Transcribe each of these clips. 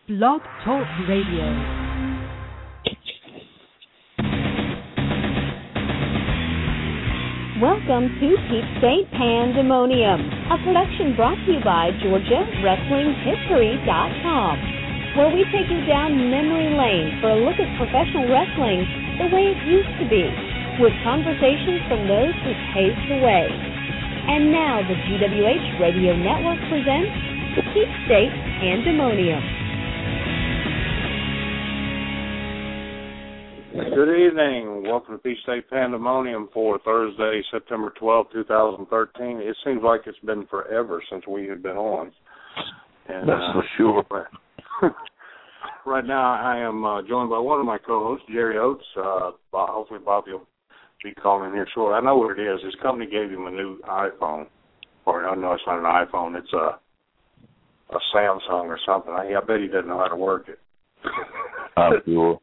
Blog Talk Radio. Welcome to Peach State Pandemonium, a production brought to you by GeorgiaWrestlingHistory.com, where we take you down memory lane for a look at professional wrestling the way it used to be, with conversations from those who paved the way. And now the GWH Radio Network presents the Peach State Pandemonium. Good evening. Welcome to Peach State Pandemonium for Thursday, September 12, 2013. It seems like it's been forever since we have been on. And, that's for sure. Right now I am joined by one of my co-hosts, Jerry Oates. Hopefully Bobby will be calling in here shortly. I know what it is. His company gave him a new iPhone. Or, no, it's not an iPhone. It's a Samsung or something. I bet he doesn't know how to work it. I'm sure.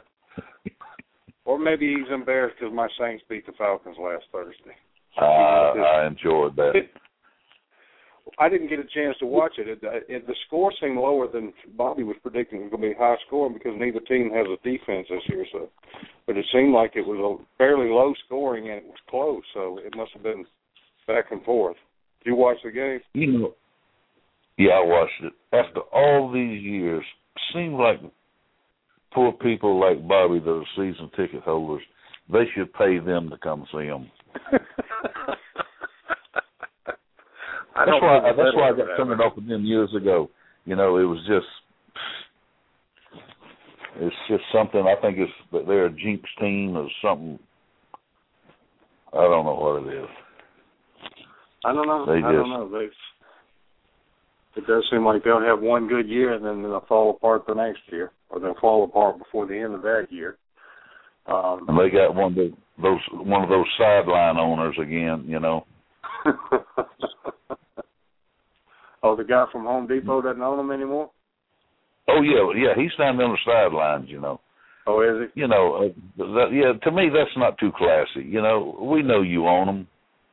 Or maybe he's embarrassed because my Saints beat the Falcons last Thursday. I enjoyed that. I didn't get a chance to watch it. The score seemed lower than Bobby was predicting. It was going to be high scoring because neither team has a defense this year. But it seemed like it was a fairly low scoring and it was close. So it must have been back and forth. Did you watch the game? Yeah, I watched it. After all these years, seemed like poor people like Bobby that are season ticket holders, they should pay them to come see them. That's why I got turned off with them years ago. You know, it's just something. I think it's that they're a jinx team or something. I don't know what it is. I don't know. It does seem like they'll have one good year and then they'll fall apart the next year, or they'll fall apart before the end of that year. And they got one of those sideline owners again, you know. Oh, the guy from Home Depot doesn't own them anymore? Oh yeah, he's standing on the sidelines, you know. Oh, is he? You know, to me that's not too classy. You know, we know you own them.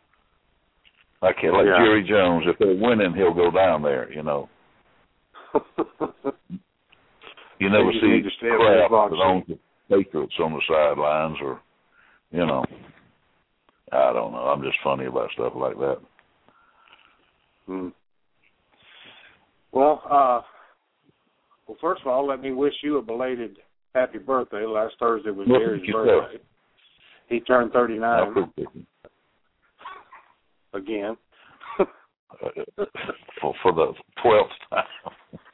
Jerry Jones, if they're winning, he'll go down there, you know. You never see crap that owns the Patriots on the sidelines or, you know. I don't know. I'm just funny about stuff like that. Well, first of all, let me wish you a belated happy birthday. Last Thursday was Jerry's birthday. He turned 39. Again. For the 12th time.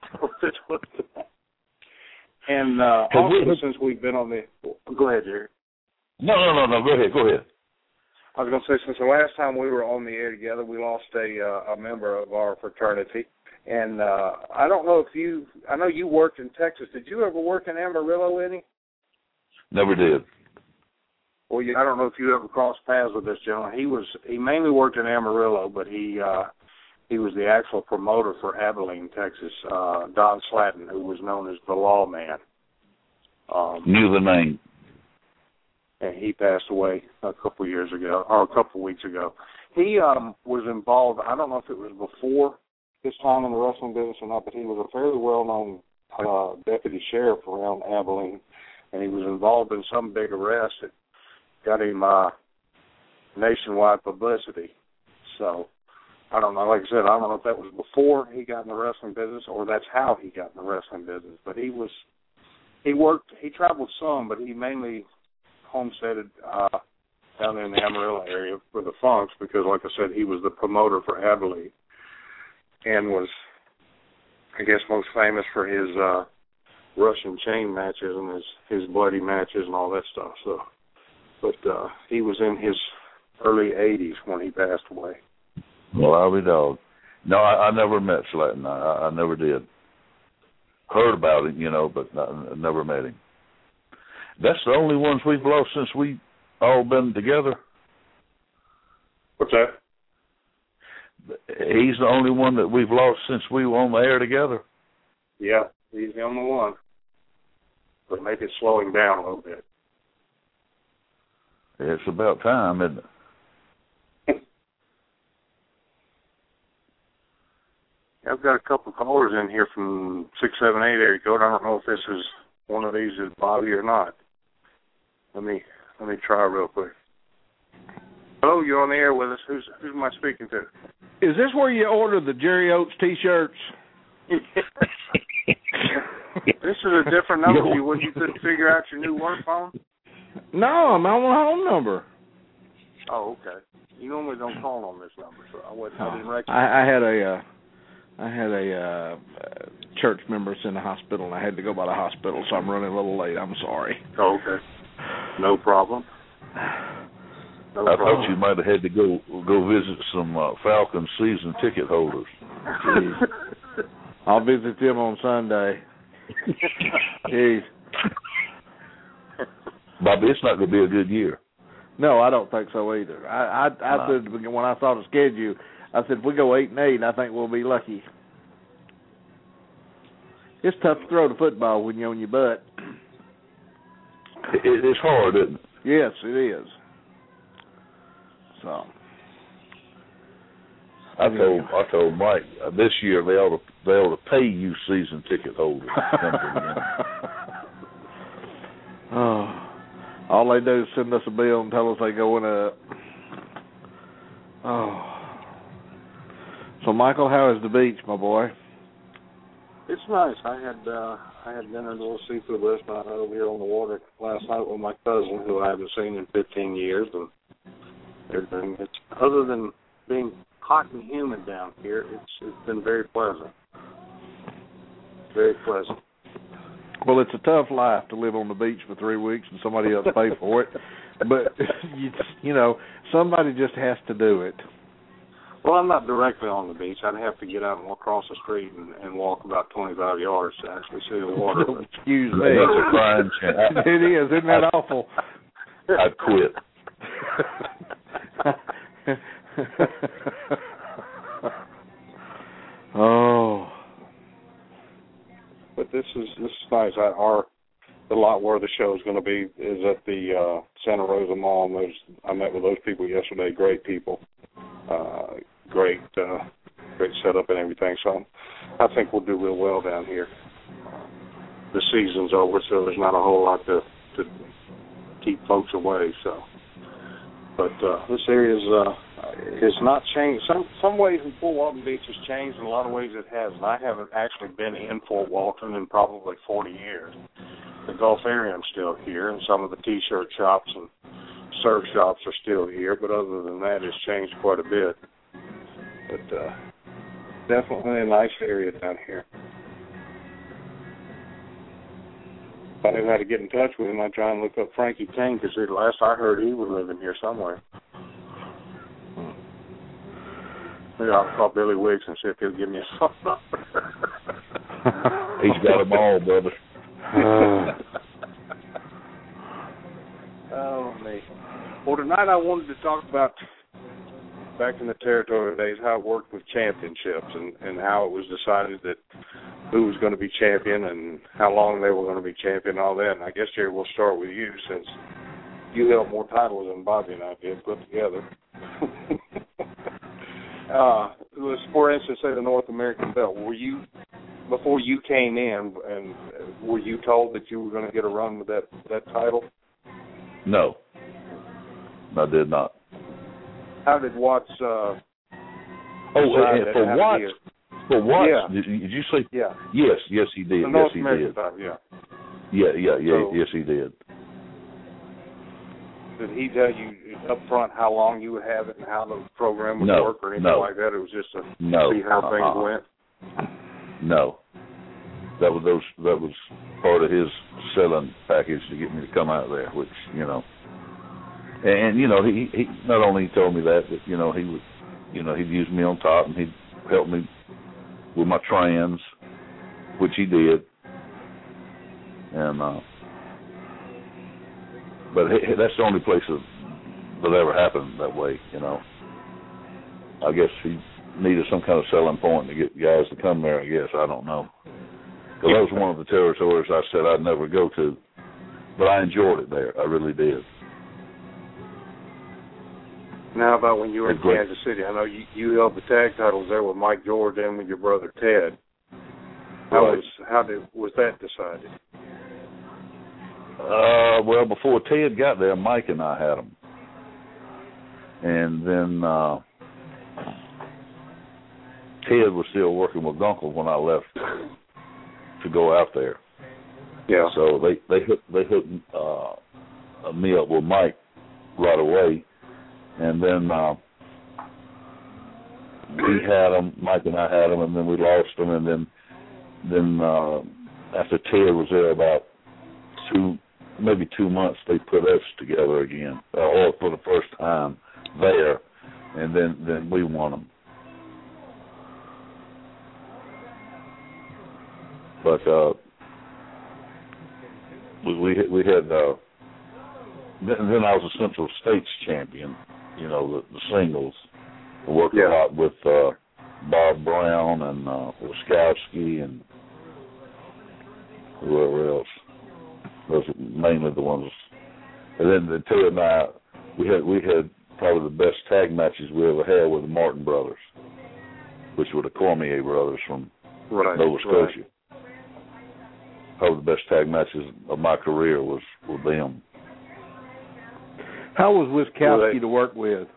And also, since we've been on the... Go ahead, Jerry. No. Go ahead. I was going to say, since the last time we were on the air together, we lost a member of our fraternity. And I don't know if you... I know you worked in Texas. Did you ever work in Amarillo, any? Never did. Well, I don't know if you ever crossed paths with this gentleman. He mainly worked in Amarillo, but he was the actual promoter for Abilene, Texas, Don Slatton, who was known as the Lawman. Knew the name. And he passed away a couple weeks ago. He was involved, I don't know if it was before his time in the wrestling business or not, but he was a fairly well-known deputy sheriff around Abilene, and he was involved in some big arrest that got him nationwide publicity. So, I don't know. Like I said, I don't know if that was before he got in the wrestling business or that's how he got in the wrestling business. But he traveled some, but he mainly homesteaded down in the Amarillo area for the Funks because, like I said, he was the promoter for Abilene and was, I guess, most famous for his Russian chain matches and his bloody matches and all that stuff. So, but he was in his early 80s when he passed away. Well, I'll be dog. No, I never met Slatton. I never did. Heard about him, you know, but never met him. That's the only ones we've lost since we all been together. What's that? He's the only one that we've lost since we were on the air together. Yeah, he's the only one. But maybe it's slowing down a little bit. It's about time, isn't it? I've got a couple of callers in here from 678 area code. I don't know if this is one of these is Bobby or not. Let me try real quick. Hello, you're on the air with us. Who am I speaking to? Is this where you order the Jerry Oates T-shirts? This is a different number. You couldn't figure out your new work phone? No, I'm on my home number. Oh, okay. You normally don't call on this number, so I didn't recognize. I had a church member in the hospital, and I had to go by the hospital, so I'm running a little late. I'm sorry. Oh, okay. No problem. I thought you might have had to go visit some Falcons season ticket holders. Jeez. I'll visit them on Sunday. Jeez. Bobby, it's not going to be a good year. No, I don't think so either. I said when I saw the schedule, I said if we go 8-8, I think we'll be lucky. It's tough to throw the football when you're on your butt. It's hard, isn't it? Yes, it is. So I told Mike this year they ought to pay you season ticket holders to come to the game. Oh, all they do is send us a bill and tell us they going up. Oh, so Michael, how is the beach, my boy? It's nice. I had dinner at a little seafood restaurant over here on the water last night with my cousin, who I haven't seen in 15 years, and everything. It's other than being hot and humid down here, it's been very pleasant. Very pleasant. Well, it's a tough life to live on the beach for 3 weeks and somebody else pay for it, but you know somebody just has to do it. Well, I'm not directly on the beach. I'd have to get out and walk across the street and walk about 25 yards to actually see the water. Excuse me. That's a crime. It is. Isn't that awful? I'd quit. Oh. But this is nice. The lot where the show is going to be is at the Santa Rosa Mall. And I met with those people yesterday. Great people. Great setup and everything. So I think we'll do real well down here. The season's over, so there's not a whole lot to keep folks away. So, but this area is not changed. Some ways in Fort Walton Beach has changed. In a lot of ways it hasn't. I haven't actually been in Fort Walton in probably 40 years. The Gulfarium's still here, and some of the T-shirt shops and surf shops are still here, but other than that, it's changed quite a bit. But definitely a nice area down here. If I knew how to get in touch with him, I'd try and look up Frankie Kane, because the last I heard he was living here somewhere. Maybe I'll call Billy Wiggs and see if he'll give me a phone number. He's got them all, brother. Oh, me. Well, tonight I wanted to talk about, back in the territory days, how it worked with championships and how it was decided that who was going to be champion and how long they were going to be champion and all that. And I guess, Jerry, we'll start with you, since you held more titles than Bobby and I did put together. For instance, say the North American belt. Were you, before you came in, and were you told that you were going to get a run with that title? No, I did not. How did Watts? For Watts? For Watts? Yeah. Did you say? Yeah. Yes, he did. The North yes, he American did. title, yeah. Yeah. So, yes, he did. Did he tell you up front how long you would have it and how the program would work or anything like that? It was just to see how things went? No. That was part of his selling package to get me to come out there, which, you know. And you know, he not only told me that, but you know, he would, you know, he'd use me on top and he'd help me with my trans, which he did. And but that's the only place that ever happened that way, you know. I guess he needed some kind of selling point to get guys to come there, I guess. I don't know. Because that was one of the territories I said I'd never go to. But I enjoyed it there. I really did. Now, how about when you were in Great. Kansas City? I know you held the tag titles there with Mike George and with your brother Ted. Right. Was that decided? Well, before Ted got there, Mike and I had them. And then Ted was still working with Gunkel when I left to go out there. Yeah. So they hooked me up with Mike right away, and then we had them. Mike and I had them, and then we lost them, and then after Ted was there about maybe 2 months, they put us together again, or for the first time there, and then we won them. But we had then I was a Central States champion, the singles. I worked a lot with Bob Brown and Wiskowski and whoever else. Those are mainly the ones. And then Ted and I, we had probably the best tag matches we ever had with the Martin brothers, which were the Cormier brothers from Nova Scotia. Right. Probably the best tag matches of my career was with them. How was Wiskowski to work with?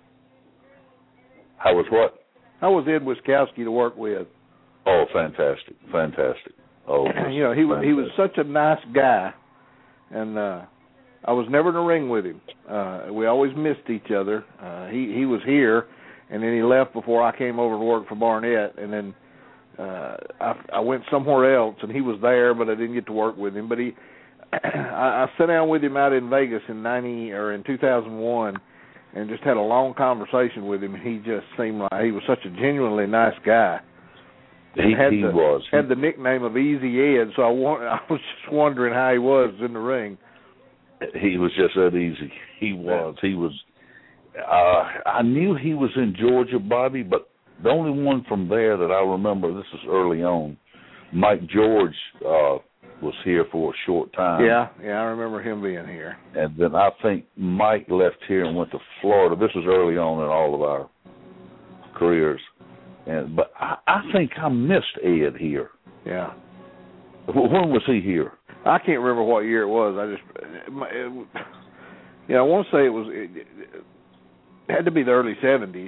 How was what? How was Ed Wiskowski to work with? Oh, fantastic. Oh, he was such a nice guy, and I was never in the ring with him. We always missed each other. He was here, and then he left before I came over to work for Barnett, and then I went somewhere else, and he was there, but I didn't get to work with him. But I sat down with him out in Vegas in 2001, and just had a long conversation with him. He just seemed like he was such a genuinely nice guy. He was. Had the nickname of Easy Ed, so I was just wondering how he was in the ring. He was just that easy. He was. He was. I knew he was in Georgia, Bobby, but the only one from there that I remember, this is early on, Mike George was here for a short time. Yeah, I remember him being here. And then I think Mike left here and went to Florida. This was early on in all of our careers. But I think I missed Ed here. Yeah. When was he here? I can't remember what year it was. I want to say it had to be the early 70s.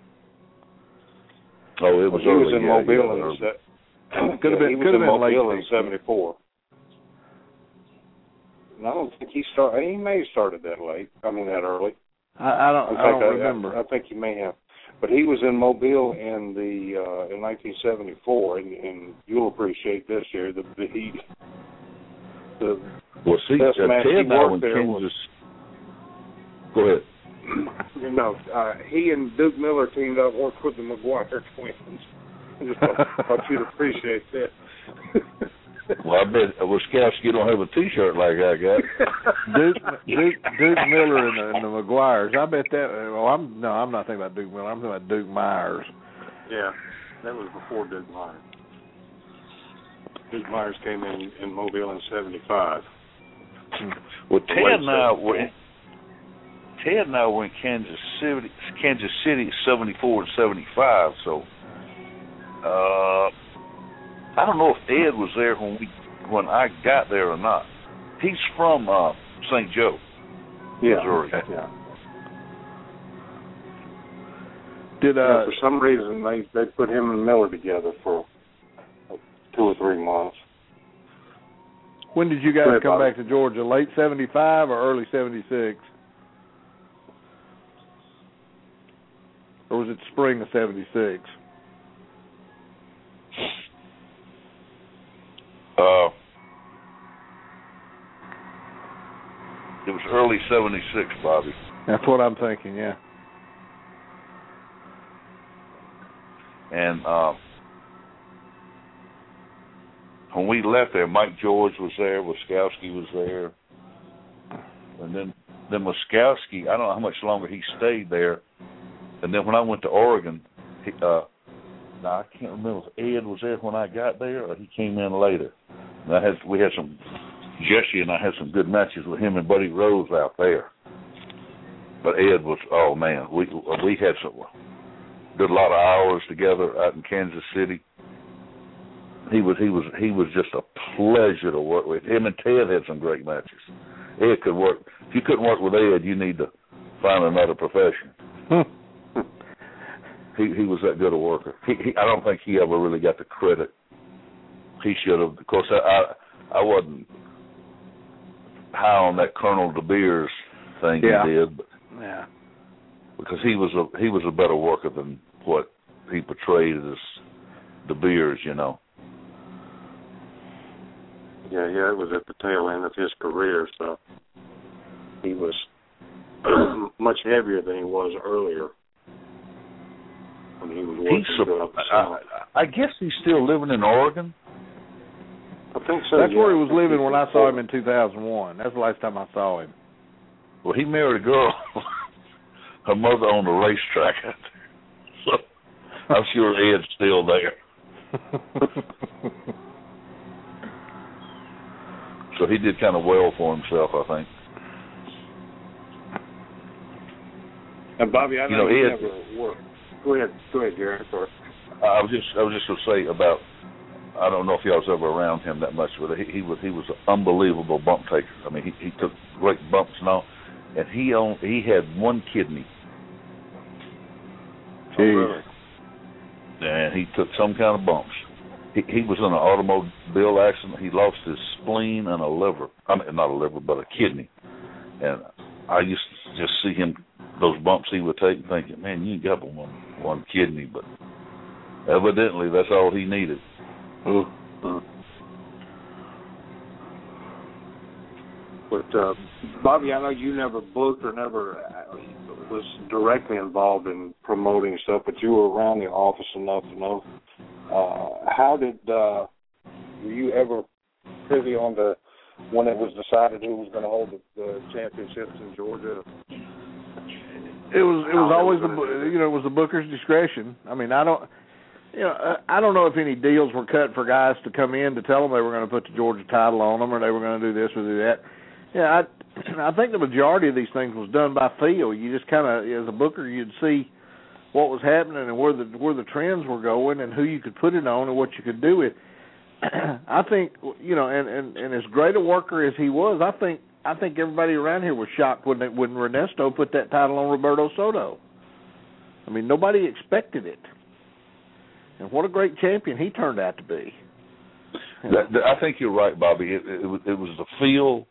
Oh, it was early. He was in Mobile could have been late in 74. And I don't think he started. He may have started that late. That early. I don't remember. I think he may have. But he was in Mobile in 1974, and you'll appreciate this here. Ted now in Kansas. Go ahead. He and Duke Miller teamed up, worked with the McGuire twins. I just thought you'd appreciate that. Well, I bet Wiskowski don't have a T-shirt like I got. Duke Miller and the McGuires. I bet that. Well, I'm not thinking about Duke Miller. I'm thinking about Duke Myers. Yeah, that was before Duke Myers. Duke Myers came in Mobile in 75. Well, Ted and I were in Kansas City 74 and 75. So I don't know if Ed was there when I got there or not. He's from St. Joe, Missouri. Yeah. For some reason they put him and Miller together for 2 or 3 months. When did you guys come back to Georgia? Late 75 or early 76? Or was it spring of 76? It was early 76, Bobby. That's what I'm thinking, yeah. And when we left there, Mike George was there, Wiskowski was there. And then Wiskowski, I don't know how much longer he stayed there. And then when I went to Oregon, I can't remember if Ed was there when I got there or he came in later. And Jesse and I had some good matches with him and Buddy Rose out there. But Ed was, oh man, we had did a lot of hours together out in Kansas City. He was just a pleasure to work with. Him and Ted had some great matches. Ed could work. If you couldn't work with Ed, you need to find another profession. He was that good a worker. I don't think he ever really got the credit he should have. Of course, I wasn't high on that Colonel De Beers thing he did, but because he was a better worker than what he portrayed as De Beers, you know. Yeah, it was at the tail end of his career, so he was much heavier than he was earlier when he was working. I guess he's still living in Oregon. I think so. That's where he was living when I saw him in 2001. That's the last time I saw him. Well, he married a girl. Her mother owned a racetrack out there. So I'm sure Ed's still there. So he did kind of well for himself, I think. And Bobby, I know you never worked. Go ahead, Jerry. Sorry. I was just going to say about. I don't know if y'all was ever around him that much, but he was an unbelievable bump taker. I mean, he took great bumps and all, and he had one kidney. Jeez. And he took some kind of bumps. He was in an automobile accident. He lost his spleen and a liver. I mean, not a liver, but a kidney. And I used to just see him, those bumps he would take, thinking, man, you ain't got one kidney. But evidently, that's all he needed. But, Bobby, I know you never booked or never was directly involved in promoting stuff, but you were around the office enough to know. How did were you ever privy on when it was decided who was going to hold the championships in Georgia? It was always it was the booker's discretion. I mean, I don't know if any deals were cut for guys to come in to tell them they were going to put the Georgia title on them or they were going to do this or do that. Yeah, I think the majority of these things was done by feel. You just kind of, as a booker, you'd see what was happening and where the trends were going and who you could put it on and what you could do with. I think, and as great a worker as he was, I think everybody around here was shocked when Ernesto put that title on Roberto Soto. I mean, nobody expected it. And what a great champion he turned out to be. I think you're right, Bobby. It was the feel,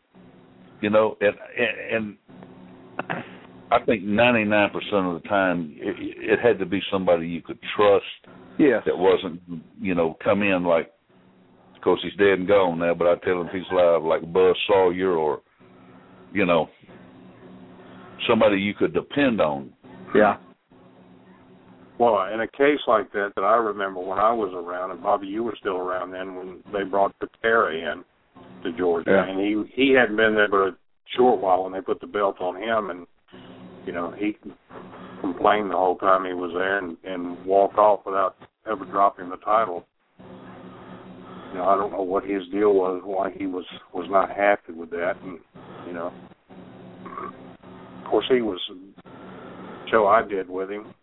and I think 99% of the time it had to be somebody you could trust. Yes. That wasn't, come in like, of course he's dead and gone now, but I tell him he's alive, like Buzz Sawyer or, somebody you could depend on. Yeah. Well, in a case like that I remember when I was around, and Bobby, you were still around then when they brought Patera in to Georgia, and he hadn't been there but a short while when they put the belt on him, and he complained the whole time he was there and walked off without ever dropping the title. I don't know what his deal was, why he was not happy with that, and of course he was. Show I did with him.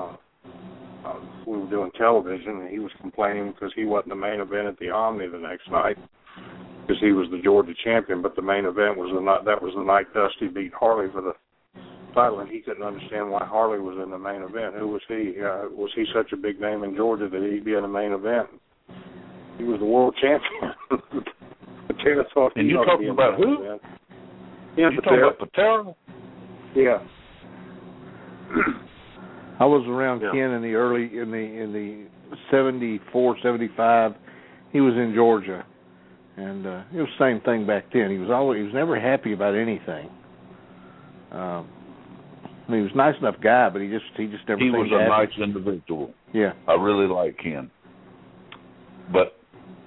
We were doing television, and he was complaining because he wasn't the main event at the Omni the next night because he was the Georgia champion. But the main event was the night Dusty beat Harley for the title, and he couldn't understand why Harley was in the main event. Who was he? Was he such a big name in Georgia that he'd be in the main event? He was the world champion. Patera thought and you're talking about who? Yeah, you're talking about Patera? Yeah. I was around Ken in the 74, 75. He was in Georgia, and it was the same thing back then. He was never happy about anything. He was a nice enough guy, but he just never. He was a happy. nice individual. Yeah, I really like Ken, but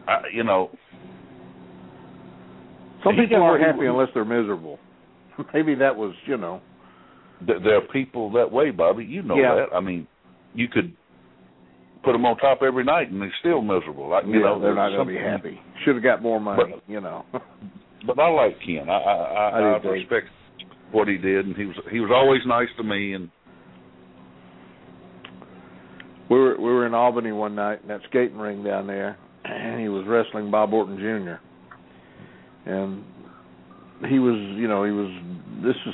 some people aren't happy unless they're miserable. Maybe that was There are people that way, Bobby. You know that. I mean, you could put them on top every night and they're still miserable. They're not going to be happy. Should have got more money, But I like Ken. I respect. what he did, and he was always nice to me. And we were in Albany one night in that skating ring down there, and he was wrestling Bob Orton Jr. And he was this was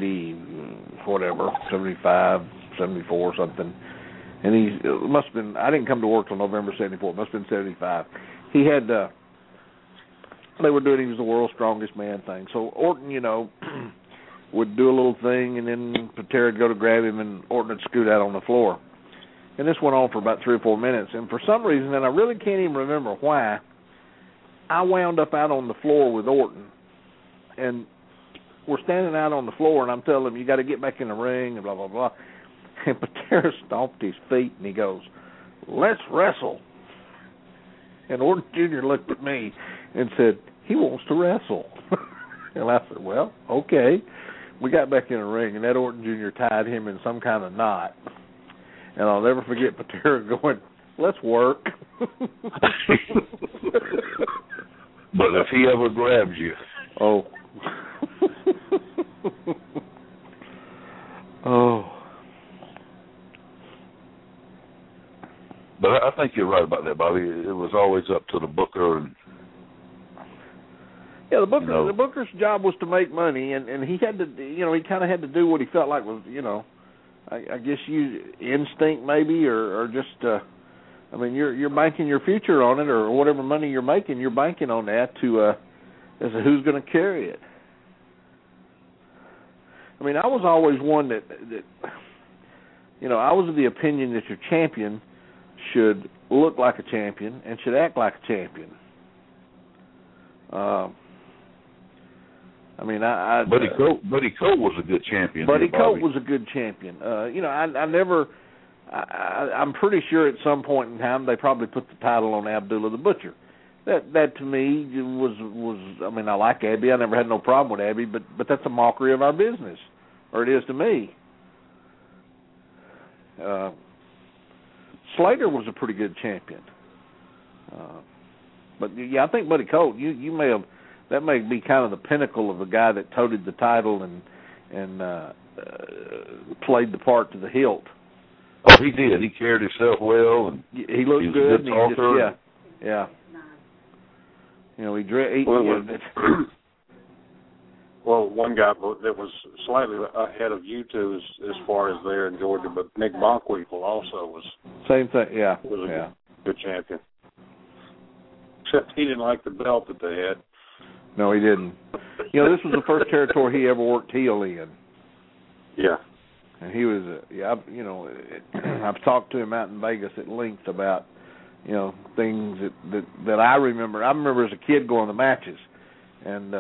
75, 74 something. And it must have been, I didn't come to work till November 74. It must have been 75. He had, they were doing, he was the world's strongest man thing. So Orton, would do a little thing, and then Patera would go to grab him, and Orton would scoot out on the floor. And this went on for about 3 or 4 minutes. And for some reason, and I really can't even remember why, I wound up out on the floor with Orton. And we're standing out on the floor, and I'm telling him, you got to get back in the ring, and blah, blah, blah. And Patera stomped his feet, and he goes, let's wrestle. And Orton Jr. looked at me and said, he wants to wrestle. And I said, well, okay. We got back in the ring, and that Orton Jr. tied him in some kind of knot. And I'll never forget Patera going, let's work. But if he ever grabs you. Oh. Oh. But I think you're right about that, Bobby. It was always up to the booker. And yeah, the booker's job was to make money, and he had to, he kind of had to do what he felt like was, I guess instinct maybe, or just, you're banking your future on it, or whatever money you're making, you're banking on that to, as to who's going to carry it. I was always one that I was of the opinion that your champion should look like a champion and should act like a champion. Buddy Colt was a good champion. Buddy Colt was a good champion. I'm pretty sure at some point in time they probably put the title on Abdullah the Butcher. That to me was I like Abby. I never had no problem with Abby, but that's a mockery of our business, or it is to me. Slater was a pretty good champion. But yeah, I think Buddy Colt, you may have, that may be kind of the pinnacle of a guy that toted the title and played the part to the hilt. Oh, he did. He carried himself well, and he looked he was good. A good talker. Yeah. Well, one guy that was slightly ahead of you two as far as there in Georgia, but Nick Bonkwinkle also was. Same thing, yeah. Was a good champion. Except he didn't like the belt that they had. No, he didn't. This was the first territory he ever worked heel in. Yeah. And he was, I've talked to him out in Vegas at length about, things that I remember. I remember as a kid going to matches, and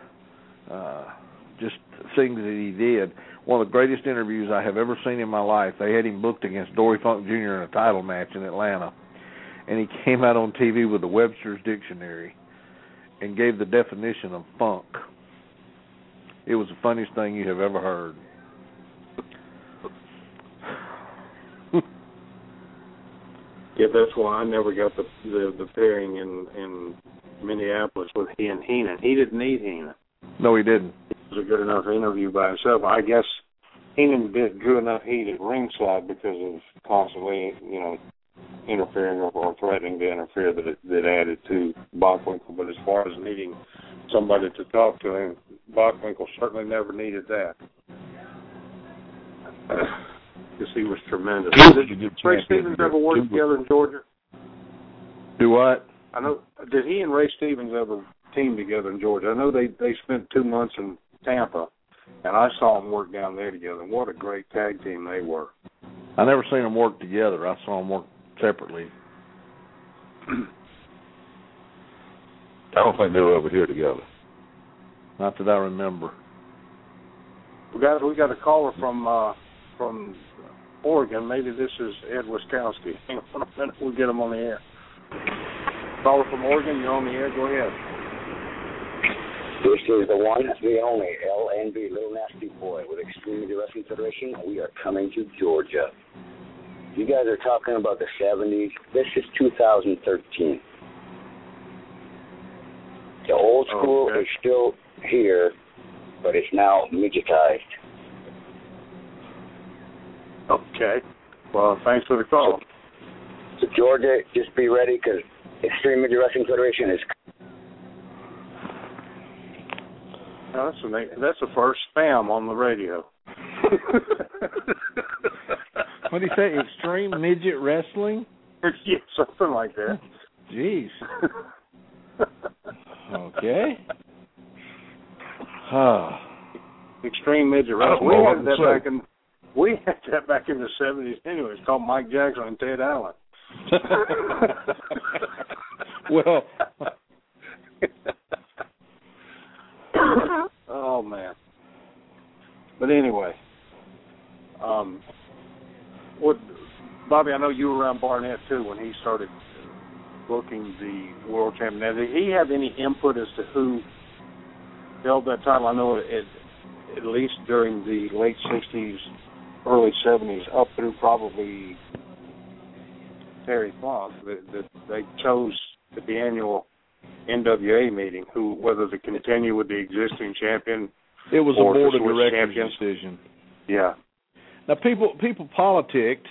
just things that he did. One of the greatest interviews I have ever seen in my life. They had him booked against Dory Funk Jr. in a title match in Atlanta, and he came out on TV with the Webster's Dictionary and gave the definition of funk. It was the funniest thing you have ever heard. Yeah, that's why I never got the pairing in Minneapolis with he and Heenan. He didn't need Heenan. No, he didn't. It was a good enough interview by himself. I guess Heenan did good enough heat at ringside because of constantly, interfering or threatening to interfere that added to Bockwinkel. But as far as needing somebody to talk to him, Bockwinkel certainly never needed that. Because he was tremendous. Did Ray Stevens ever work together in Georgia? Do what? I know. Did he and Ray Stevens ever team together in Georgia? I know they spent 2 months in Tampa, and I saw them work down there together. And what a great tag team they were. I never seen them work together. I saw them work separately. I don't think they were ever here together. Not that I remember. We got a caller from Oregon. Maybe this is Ed Wiskowski. Hang on a minute. We'll get him on the air. Caller from Oregon, you're on the air. Go ahead. This is the one, the only LNB, Little Nasty Boy with Extreme Wrestling Federation. We are coming to Georgia. You guys are talking about the 70s. This is 2013. The old school is still here. but it's now midgetized. Okay. Well, thanks for the call. So Georgia, just be ready because Extreme Midget Wrestling Federation is. No, that's the first spam on the radio. What do you say? Extreme Midget Wrestling? Yeah, something like that. Jeez. Okay. Extreme Midget Wrestling. We had that back in the 70s anyway. It's called Mike Jackson and Ted Allen. Well. Oh, man. But anyway, Bobby, I know you were around Barnett, too, when he started booking the World Champion. Now, did he have any input as to who held that title? I know at least during the late 60s, early 70s, up through probably Terry Funk, that they chose at the annual NWA meeting whether to continue with the existing champion. It was a board of directors champions. decision. Yeah. Now people politicked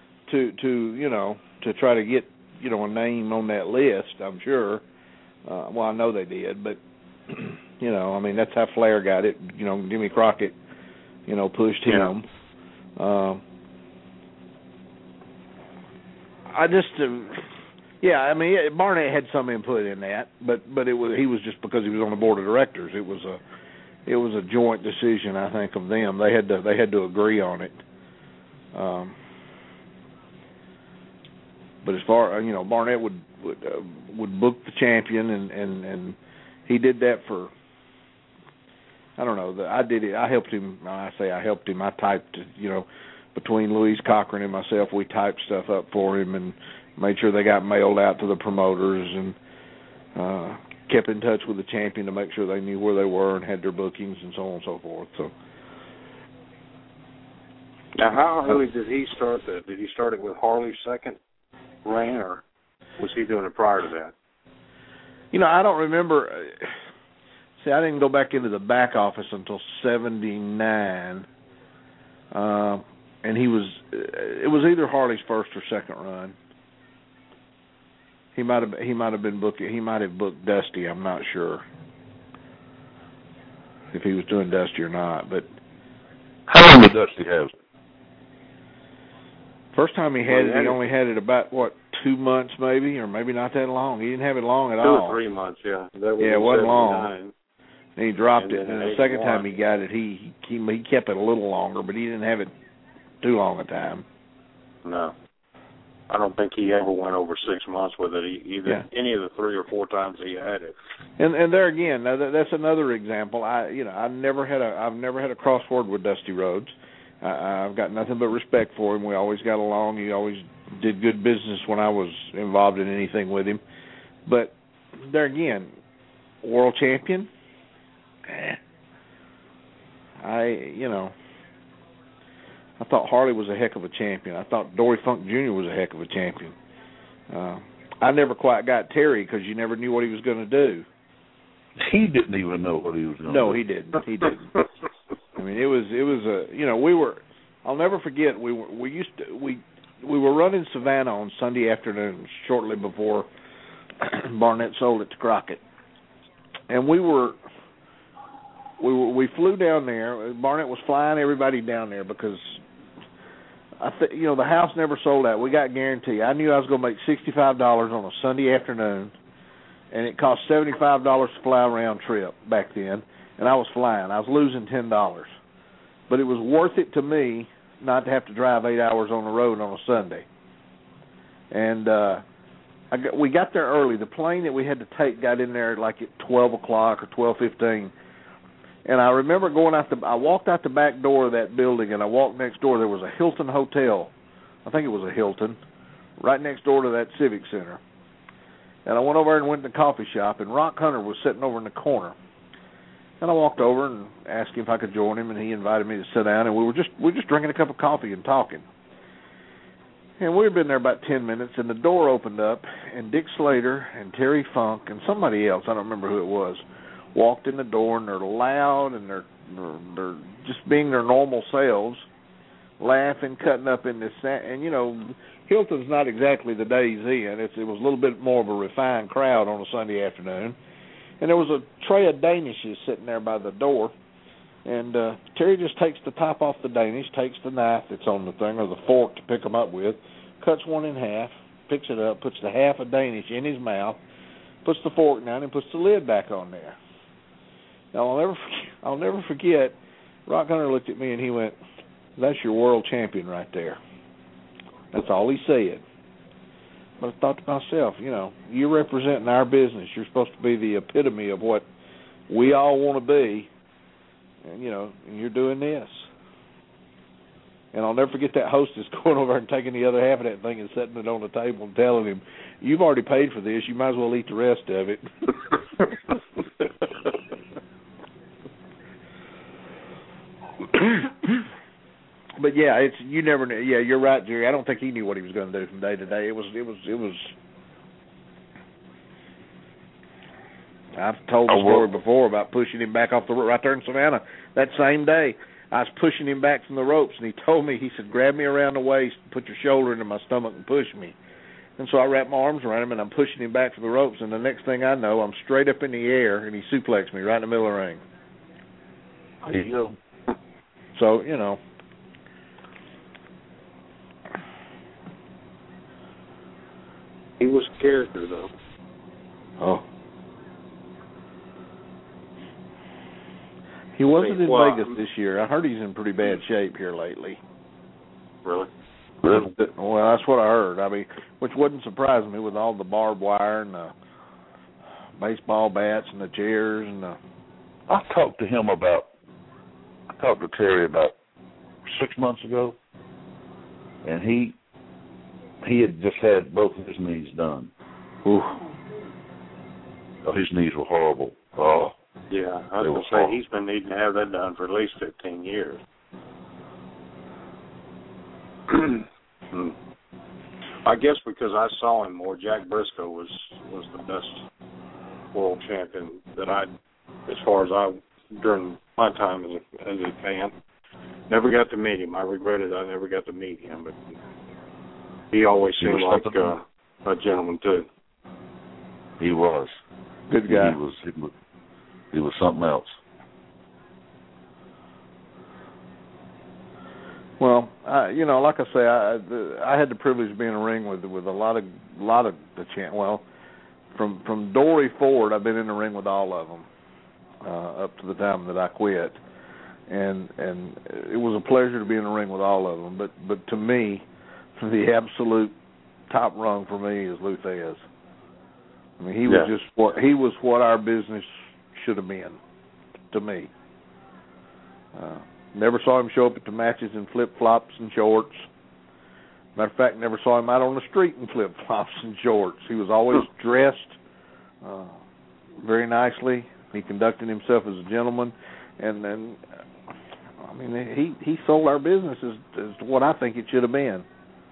to try to get a name on that list. I'm sure. Well, I know they did, but I mean that's how Flair got it. Jimmy Crockett, pushed him. I mean Barnett had some input in that, but he was just because he was on the board of directors. It was a joint decision, I think, of them. They had to agree on it. But as far Barnett would book the champion, and he did that for. I don't know. I did it. I helped him. I say I helped him. I typed, between Louise Cochran and myself, we typed stuff up for him and made sure they got mailed out to the promoters and kept in touch with the champion to make sure they knew where they were and had their bookings and so on and so forth. So. Now, how early did he start that? Did he start it with Harley's second reign, or was he doing it prior to that? I don't remember. See, I didn't go back into the back office until '79, and it was either Harley's first or second run. He might have been booking. He might have booked Dusty. I'm not sure if he was doing Dusty or not. But how long did Dusty have? First time he had it, he only had it about 2 months, maybe, or maybe not that long. He didn't have it long at all. 2 or 3 months, yeah. It wasn't long. And he dropped it. And the second time he got it, he kept it a little longer, but he didn't have it too long a time. No. I don't think he ever went over 6 months with it, any of the 3 or 4 times he had it. And there again, that's another example. I've never had a crossword with Dusty Rhodes. I've got nothing but respect for him. We always got along. He always did good business when I was involved in anything with him. But there again, world champion. I thought Harley was a heck of a champion. I thought Dory Funk Jr. was a heck of a champion. I never quite got Terry because you never knew what he was going to do. He didn't even know what he was going to do. No, he didn't. He didn't. I mean, it was we were. I'll never forget. We were running Savannah on Sunday afternoon, shortly before Barnett sold it to Crockett, and we flew down there. Barnett was flying everybody down there because the house never sold out. We got guarantee. I knew I was going to make $65 on a Sunday afternoon, and it cost $75 to fly a round trip back then. And I was flying. I was losing $10, but it was worth it to me not to have to drive 8 hours on the road on a Sunday. And we got there early. The plane that we had to take got in there like at 12 o'clock or 12:15. And I remember I walked out the back door of that building, and I walked next door. There was a Hilton Hotel. I think it was a Hilton, right next door to that Civic Center. And I went over and went to the coffee shop, and Rock Hunter was sitting over in the corner. And I walked over and asked him if I could join him, and he invited me to sit down, and we were just drinking a cup of coffee and talking. And we had been there about 10 minutes, and the door opened up, and Dick Slater and Terry Funk and somebody else, I don't remember who it was, walked in the door, and they're loud, and they're they're just being their normal selves, laughing, cutting up in this, and Hilton's not exactly the day's inn. It was a little bit more of a refined crowd on a Sunday afternoon, and there was a tray of Danishes sitting there by the door, and Terry just takes the top off the Danish, takes the knife that's on the thing or the fork to pick them up with, cuts one in half, picks it up, puts the half of Danish in his mouth, puts the fork down, and puts the lid back on there. Now, I'll never forget, Rock Hunter looked at me and he went, "That's your world champion right there." That's all he said. But I thought to myself, you're representing our business. You're supposed to be the epitome of what we all want to be, and you're doing this. And I'll never forget that hostess going over and taking the other half of that thing and setting it on the table and telling him, "You've already paid for this. You might as well eat the rest of it." But yeah, you never know. Yeah, you're right, Jerry. I don't think he knew what he was going to do from day to day. It was. I've told the story before about pushing him back off the rope right there in Savannah. That same day, I was pushing him back from the ropes, and he told me, he said, "Grab me around the waist, put your shoulder into my stomach, and push me." And so I wrapped my arms around him, and I'm pushing him back from the ropes, and the next thing I know, I'm straight up in the air, and he suplexed me right in the middle of the ring. There you go. So, He was a character, though. Oh. He wasn't in Vegas this year. I heard he's in pretty bad shape here lately. Really? Well, that's what I heard. I mean, which wouldn't surprise me with all the barbed wire and the baseball bats and the chairs and the... I talked to Terry about 6 months ago, and he had just had both of his knees done. Ooh. Oh, his knees were horrible. Oh. Yeah, I was going to say, he's been needing to have that done for at least 15 years. I guess because I saw him more, Jack Briscoe was the best world champion that during my time as a fan. Never got to meet him. I regretted I never got to meet him, but he always seemed like a gentleman too. He was. Good guy. He was something else. Well, like I say, I had the privilege of being in a ring with a lot of the champ. Well, from Dory forward, I've been in the ring with all of them up to the time that I quit, and it was a pleasure to be in the ring with all of them. But to me, the absolute top rung for me is Lou Thesz. I mean, he was what our business should have been to me. Never saw him show up at the matches in flip-flops and shorts. Matter of fact, never saw him out on the street in flip-flops and shorts. He was always dressed very nicely. He conducted himself as a gentleman. And then, I mean, he sold our business as what I think it should have been.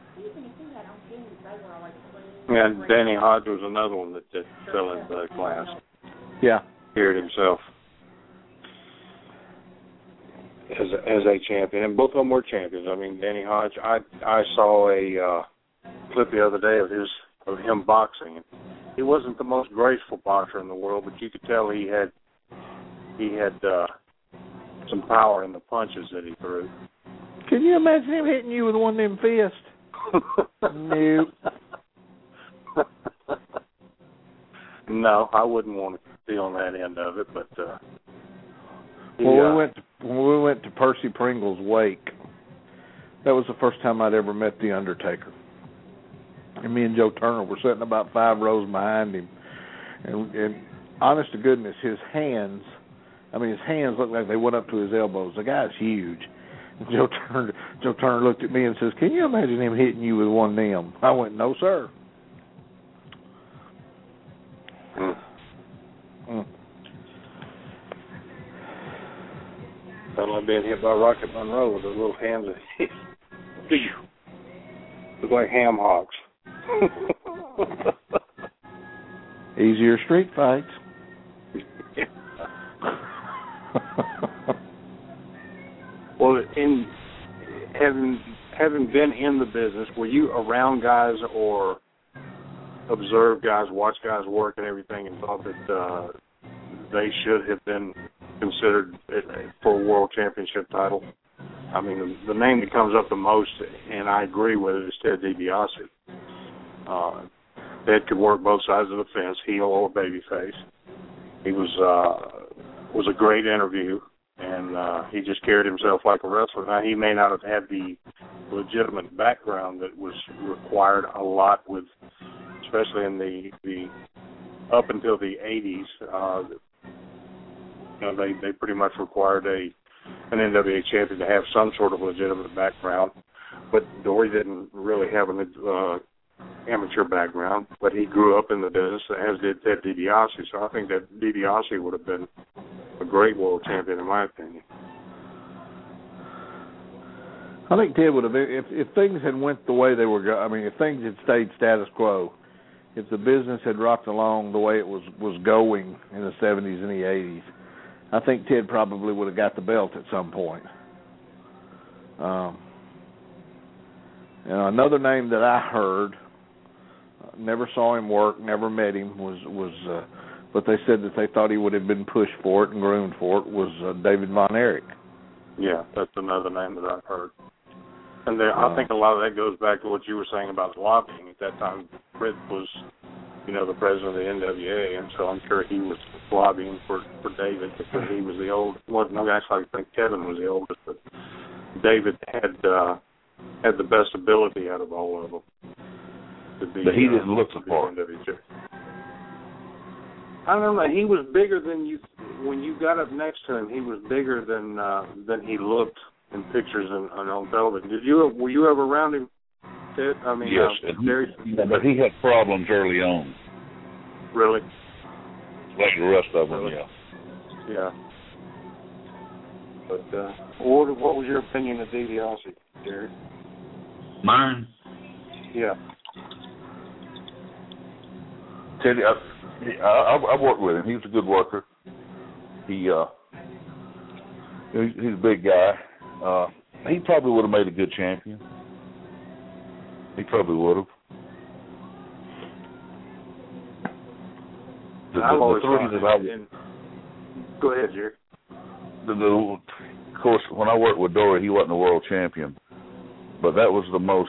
And Danny Hodge was another one that fell into that class. Yeah. Carried himself as a champion, and both of them were champions. I mean, Danny Hodge, I saw a clip the other day of him boxing. He wasn't the most graceful boxer in the world, but you could tell he had some power in the punches that he threw. Can you imagine him hitting you with one of them fists? Nope. No, I wouldn't want to be on that end of it, but when we went to Percy Pringle's wake, that was the first time I'd ever met The Undertaker. And me and Joe Turner were sitting about 5 rows behind him. And honest to goodness, his hands looked like they went up to his elbows. The guy's huge. And Joe Turner looked at me and says, "Can you imagine him hitting you with one of them?" I went, "No, sir." Sound like being hit by Rocket Monroe with those little hands. Look like ham hocks. Easier street fights. Well, in having been in the business, were you around guys or observed guys, watched guys work and everything, and thought that they should have been considered for a world championship title? I mean, the name that comes up the most, and I agree with it, is Ted DiBiase. Ted could work both sides of the fence, heel or babyface. He was a great interview, and he just carried himself like a wrestler. Now, he may not have had the legitimate background that was required a lot with, especially in the up until the 80s. They pretty much required an NWA champion to have some sort of legitimate background, but Dory didn't really have an amateur background, but he grew up in the business, as did Ted DiBiase. So I think that DiBiase would have been a great world champion, in my opinion. I think Ted would have been, if things had went the way they were going. I mean, if things had stayed status quo, if the business had rocked along the way it was going in the 70s and the 80s, I think Ted probably would have got the belt at some point. Another name that I heard, never saw him work, never met him, was but they said that they thought he would have been pushed for it and groomed for it, was David Von Erich. Yeah, that's another name that I've heard. And I think a lot of that goes back to what you were saying about lobbying. At that time, Fred was, the president of the NWA, and so I'm sure he was lobbying for David because he was the old. Well, no, actually, I think Kevin was the oldest, but David had the best ability out of all of them. But he didn't look the part. I don't know. He was bigger than you. When you got up next to him, he was bigger than he looked in pictures and on television. Were you ever around him, Ted? I mean, yes, but he had problems early on. Really? Like the rest of them, yeah. Yeah. But what was your opinion of DiBiase, Jerry? Mine? Yeah. Teddy, I worked with him. He was a good worker. He's a big guy. He probably would have made a good champion. He probably would have. Go ahead, Jerry. Of course, when I worked with Dory, he wasn't a world champion, but that was the most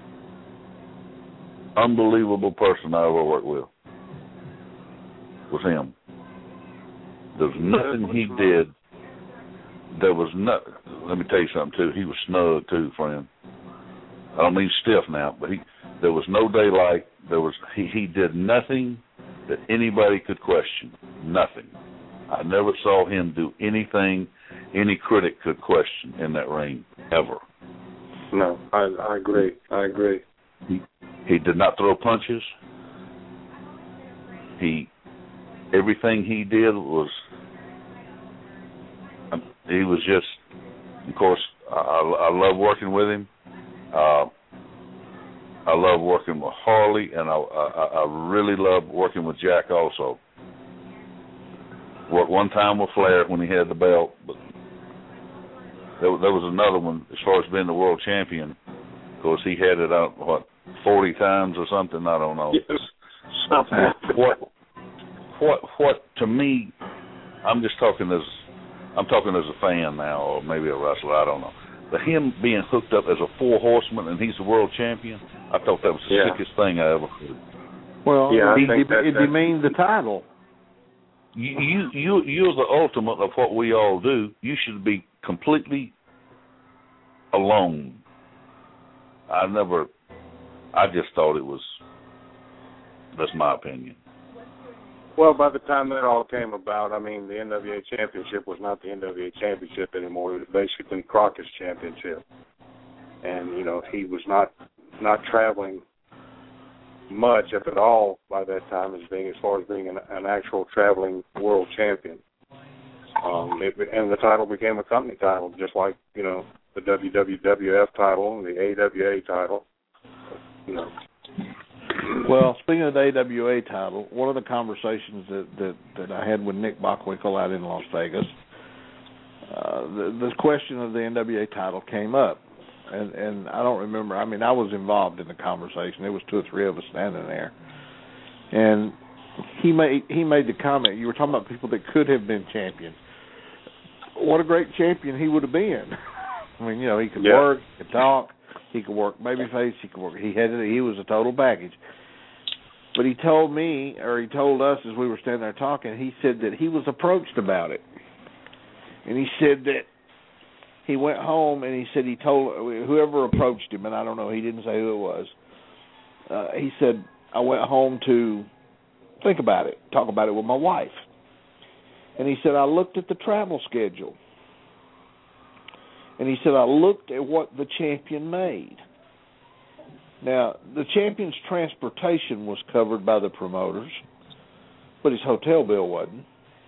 unbelievable person I ever worked with. Was him. There's nothing he did. There was not. Let me tell you something too. He was snug too, friend. I don't mean stiff now, but there was no daylight. He did nothing that anybody could question. Nothing. I never saw him do anything any critic could question in that ring ever. No, I agree. I agree. He did not throw punches. Everything he did was. He was just. Of course, I love working with him. I love working with Harley, and I really love working with Jack also. Worked one time with Flair when he had the belt, but there was another one as far as being the world champion. Of course, he had it out 40 times or something. I don't know. Yes, something. What to me? I'm talking as a fan now, or maybe a wrestler. I don't know. But him being hooked up as a 4 horseman and he's the world champion, I thought that was the sickest thing I ever heard. Well, it demeaned the title. You're the ultimate of what we all do. You should be completely alone. I just thought it was. That's my opinion. Well, by the time that all came about, I mean, the NWA Championship was not the NWA Championship anymore. It was basically Crockett's Championship. And, he was not traveling much, if at all, by that time as far as being an actual traveling world champion. And the title became a company title, just like, the WWF title and the AWA title. Well, speaking of the AWA title, one of the conversations that I had with Nick Bockwinkel out in Las Vegas, the question of the NWA title came up, and I don't remember. I mean, I was involved in the conversation. There was 2 or 3 of us standing there, and he made the comment. You were talking about people that could have been champions. What a great champion he would have been. I mean, he could work, he could talk, he could work babyface, he was a total package. But he told me, or he told us as we were standing there talking, he said that he was approached about it. And he said that he went home and he said he told whoever approached him, and I don't know, he didn't say who it was. He said, I went home to think about it, talk about it with my wife. And he said, I looked at the travel schedule. And he said, I looked at what the champion made. Now, the champion's transportation was covered by the promoters, but his hotel bill wasn't.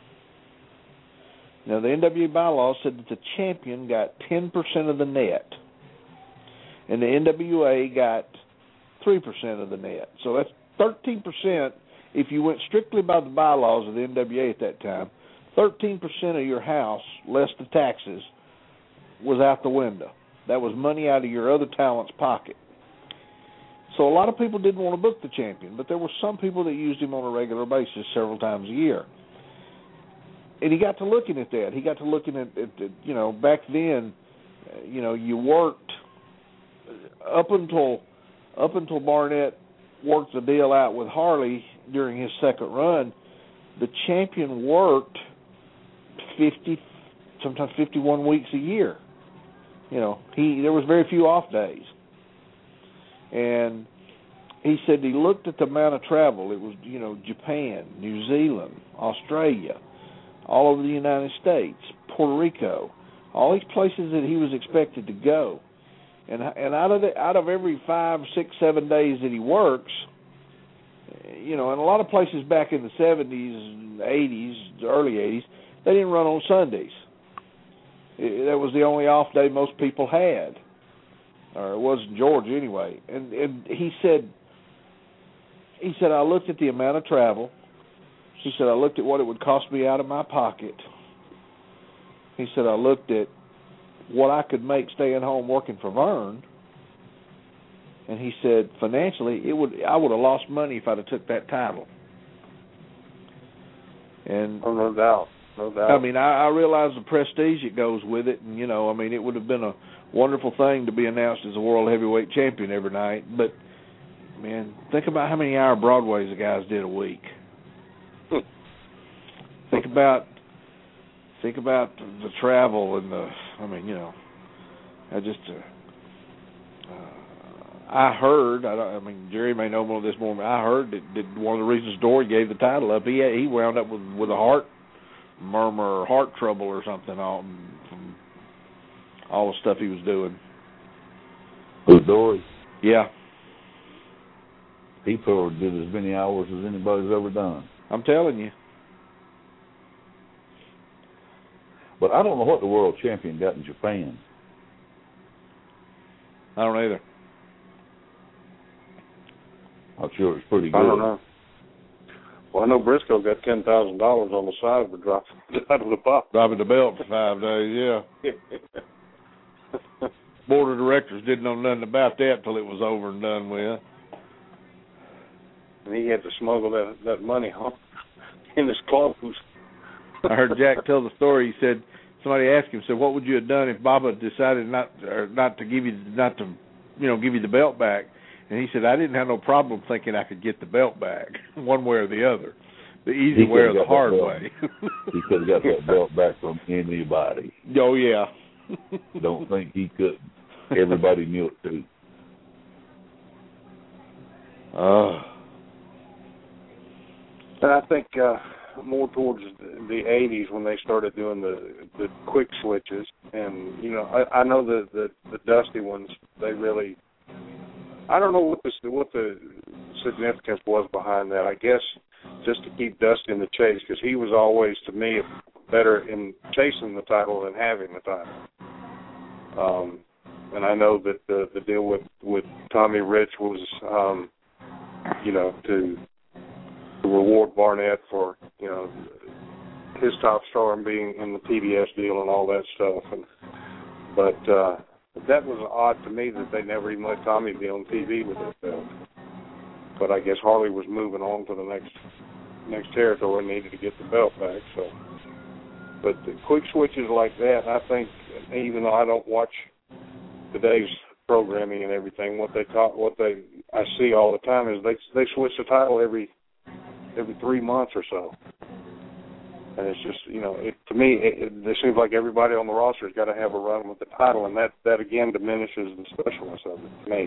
Now, the NWA bylaws said that the champion got 10% of the net, and the NWA got 3% of the net. So that's 13%. If you went strictly by the bylaws of the NWA at that time, 13% of your house, less the taxes, was out the window. That was money out of your other talent's pocket. So a lot of people didn't want to book the champion, but there were some people that used him on a regular basis several times a year. And he got to looking at that. He got to looking at back then, you worked up until Barnett worked the deal out with Harley during his second run. The champion worked 50, sometimes 51 weeks a year. There was very few off days. And he said he looked at the amount of travel. It was, Japan, New Zealand, Australia, all over the United States, Puerto Rico, all these places that he was expected to go. And out of every 5, 6, 7 days that he works, in a lot of places back in the 70s, 80s, the early 80s, they didn't run on Sundays. That was the only off day most people had. Or it was in Georgia anyway. And he said, I looked at the amount of travel. He said, I looked at what it would cost me out of my pocket. He said, I looked at what I could make staying home working for Vern. And he said, financially, I would have lost money if I'd have took that title. And no doubt. I mean, I realize the prestige that goes with it, and it would have been a wonderful thing to be announced as a world heavyweight champion every night. But man, think about how many hour Broadways the guys did a week. Think about the travel and I heard. Jerry may know more of this more. I heard that one of the reasons Dory gave the title up, he wound up with a heart murmur or heart trouble or something from all the stuff he was doing. Who's Dory? Yeah. He probably did as many hours as anybody's ever done. I'm telling you. But I don't know what the world champion got in Japan. I don't either. I'm sure it's pretty good. I don't know. Well, I know Briscoe got $10,000 on the side for dropping out of the box. Dropping the belt for 5 days, yeah. Board of directors didn't know nothing about that till it was over and done with. And he had to smuggle that money home in his clothes. I heard Jack tell the story. He said somebody asked him, said, "What would you have done if Baba decided not to give you the belt back?" And he said, "I didn't have no problem thinking I could get the belt back, one way or the other, the easy way or the hard way." He could have got that belt back from anybody. Oh yeah. Don't think he couldn't. Everybody knew it too. And I think more towards the 80s when they started doing the quick switches, and I know the Dusty ones, they really, I don't know what the significance was behind that. I guess just to keep Dusty in the chase, because he was always, to me, better in chasing the title than having the title. And I know that the deal with Tommy Rich was, to reward Barnett for, his top star and being in the PBS deal and all that stuff. But that was odd to me that they never even let Tommy be on TV with that belt. But I guess Harley was moving on to the next territory and needed to get the belt back. So, but the quick switches like that, I think, even though I don't watch today's programming and everything, I see all the time is they switch the title every 3 months or so. And it's just, to me, it seems like everybody on the roster has got to have a run with the title, and that again diminishes the specialness of it to me.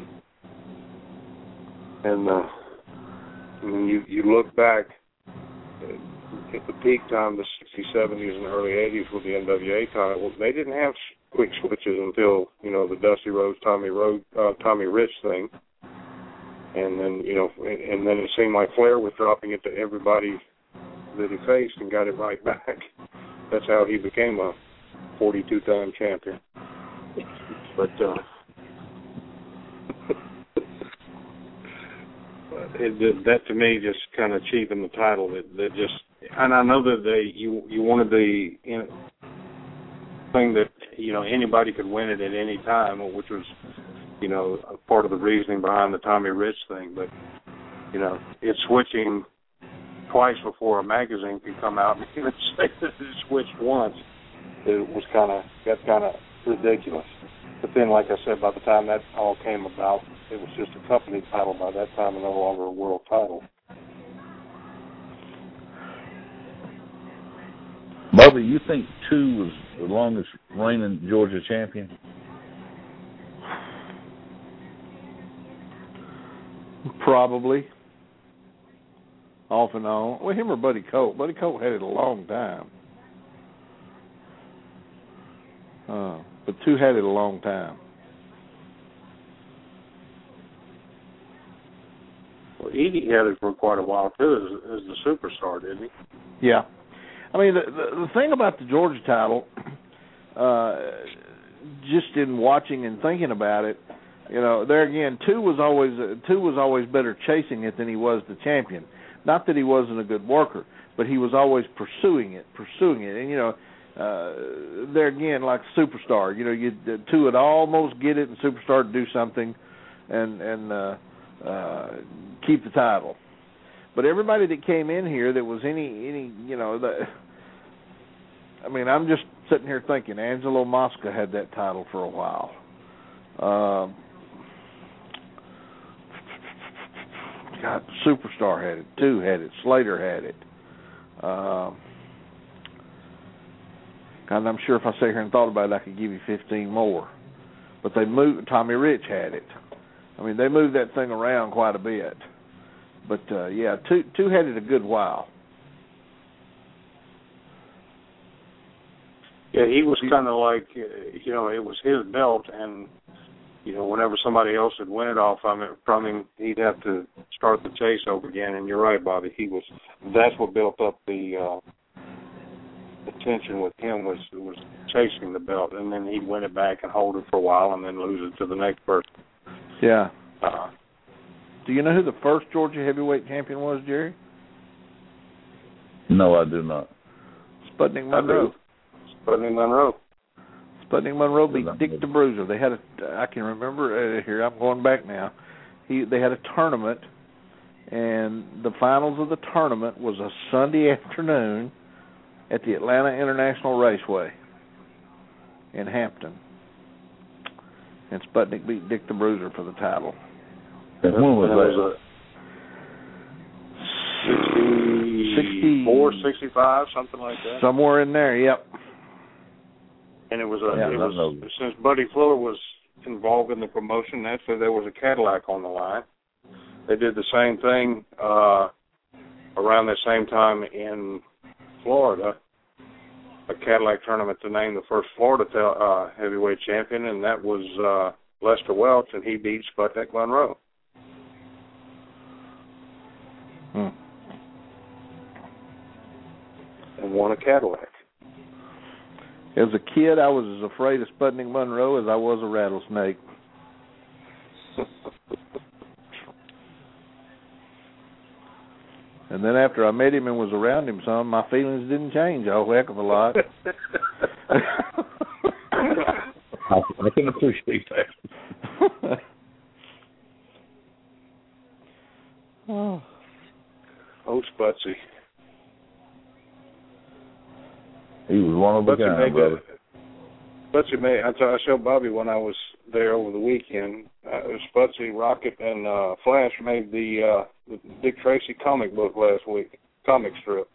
And you look back at the peak time, the 60s, 70s, and early 80s with the NWA title, they didn't have quick switches until, the Dusty Rhodes, Tommy Rich thing. And then, and then it seemed like Flair was dropping it to everybody that he faced and got it right back. That's how he became a 42-time champion. But that to me just kind of cheapened the title. That just, and I know that you wanted the thing that anybody could win it at any time, which was a part of the reasoning behind the Tommy Rich thing. But it's switching twice before a magazine could come out and even say that it switched once. It was got kind of ridiculous. But then, like I said, by the time that all came about, it was just a company title by that time and no longer a world title. Bubby, you think 2 was the longest reigning Georgia champion? Probably. Off and on. Well, him or Buddy Colt. Buddy Colt had it a long time. But 2 had it a long time. Well, Edie had it for quite a while, too, as the superstar, didn't he? Yeah. I mean, the thing about the Georgia title, just in watching and thinking about it, there again, 2 was always better chasing it than he was the champion. Not that he wasn't a good worker, but he was always pursuing it. And, there again, like Superstar, 2 would almost get it and Superstar would do something and keep the title. But everybody that came in here that was I'm just sitting here thinking, Angelo Mosca had that title for a while. God, Superstar had it. 2 had it. Slater had it. God, I'm sure if I sat here and thought about it, I could give you 15 more. But they moved. Tommy Rich had it. I mean, they moved that thing around quite a bit. But, 2 had it a good while. Yeah, he was kind of like, it was his belt, and whenever somebody else would win it off from him, he'd have to start the chase over again. And you're right, Bobby. That's what built up the tension with him was chasing the belt, and then he'd win it back and hold it for a while, and then lose it to the next person. Yeah. Do you know who the first Georgia heavyweight champion was, Jerry? No, I do not. Sputnik Monroe. Sputnik Monroe beat Dick the Bruiser. They had I can remember here. I'm going back now. They had a tournament, and the finals of the tournament was a Sunday afternoon at the Atlanta International Raceway in Hampton, and Sputnik beat Dick the Bruiser for the title. And when was that? 64, 65, something like that. Somewhere in there, yep. And it was since Buddy Fuller was involved in the promotion, naturally there was a Cadillac on the line. They did the same thing around the same time in Florida, a Cadillac tournament to name the first Florida heavyweight champion, and that was Lester Welch, and he beat Sputnik Monroe. And won a Cadillac. As a kid, I was as afraid of Sputnik Monroe as I was a rattlesnake. And then after I met him and was around him some, my feelings didn't change a whole heck of a lot. I can appreciate that. Oh, Sputsy. He was one of a kind, brother. Sputsy made. I showed Bobby when I was there over the weekend. Sputsy, Rocket, and Flash made the Dick Tracy comic book last week. Comic strip.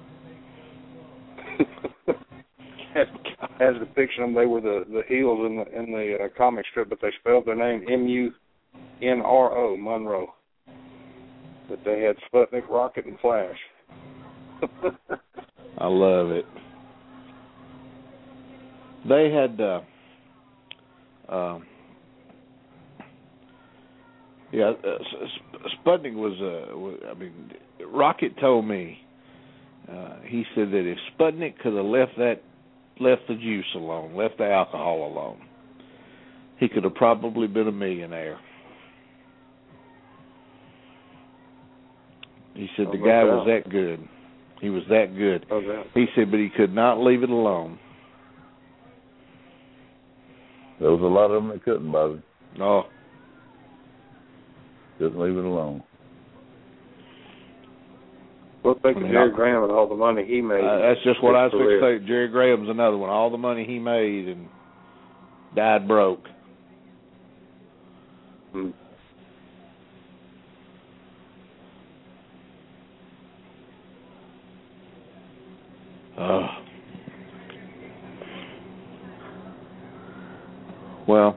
Has a depiction of them. They were the heels in the comic strip, but they spelled their name M-U-N-R-O, Monroe. But they had Sputnik, Rocket, and Flash. I love it. They had, Sputnik was, I mean, Rocket told me, he said that if Sputnik could have left the juice alone, left the alcohol alone, he could have probably been a millionaire. He said the guy was that good. He was that good. He said, but he could not leave it alone. There was a lot of them that couldn't, Bobby. No. Couldn't leave it alone. Well, think of Jerry Graham and all the money he made. That's just what I was going to say. Jerry Graham's another one. All the money he made and died broke. Hmm. Well,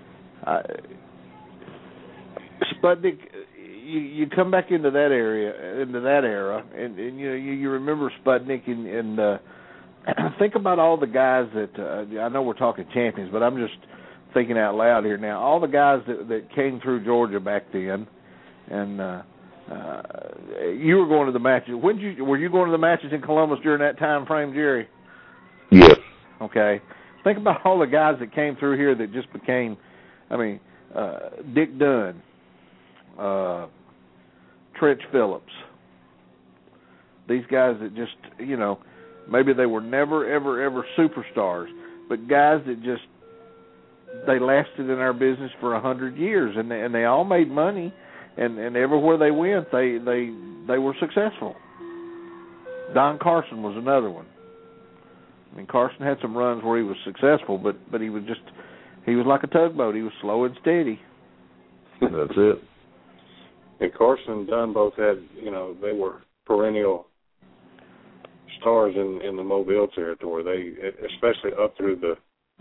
Sputnik, you come back into that era, and you know you remember Sputnik, and think about all the guys that I know we're talking champions, but I'm just thinking out loud here now. All the guys that came through Georgia back then, and you were going to the matches. Were you going to the matches in Columbus during that time frame, Jerry? Yes. Okay. Think about all the guys that came through here that just became, I mean, Dick Dunn, Trench Phillips. These guys that just, you know, maybe they were never, ever, ever superstars, but guys that just, they lasted in our business for 100 years, and they all made money, and everywhere they went, they were successful. Don Carson was another one. I mean, Carson had some runs where he was successful, but he was like a tugboat. He was slow and steady. That's it. And Carson and Dunn both had, you know, they were perennial stars in the Mobile territory. They, especially up through the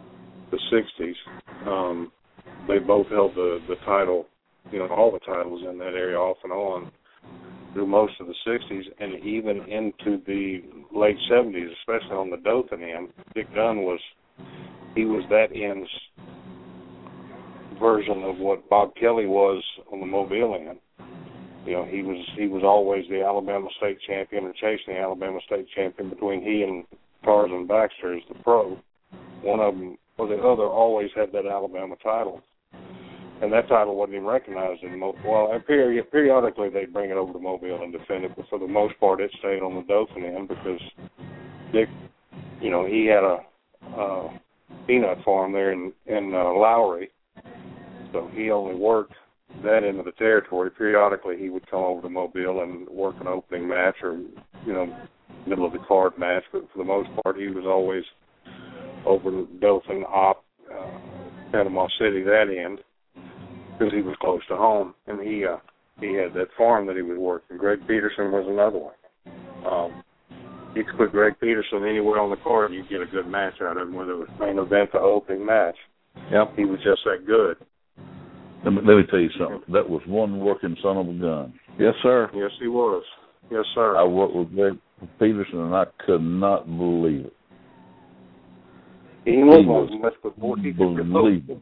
60s, they both held the title, you know, all the titles in that area off and on through most of the 60s and even into the late 70s, especially on the Dothan end. Dick Dunn was that end's version of what Bob Kelly was on the Mobile end. You know, he was always the Alabama state champion or chasing the Alabama state champion between he and Tarzan Baxter as the pro. One of them or the other always had that Alabama title. And that title wasn't even recognized in periodically they'd bring it over to Mobile and defend it, but for the most part it stayed on the Dothan end because Dick, you know, he had a peanut farm there in Lowry, so he only worked that end of the territory. Periodically he would come over to Mobile and work an opening match or, you know, middle of the card match, but for the most part he was always over in Dothan, Panama City, that end, because he was close to home, and he had that farm that he was working. Greg Peterson was another one. You could put Greg Peterson anywhere on the card, you'd get a good match out of him, whether it was main event or opening match. Yep. He was just that good. Let me tell you something. That was one working son of a gun. Yes, sir. Yes, he was. Yes, sir. I worked with Greg Peterson, and I could not believe it. He was unbelievable.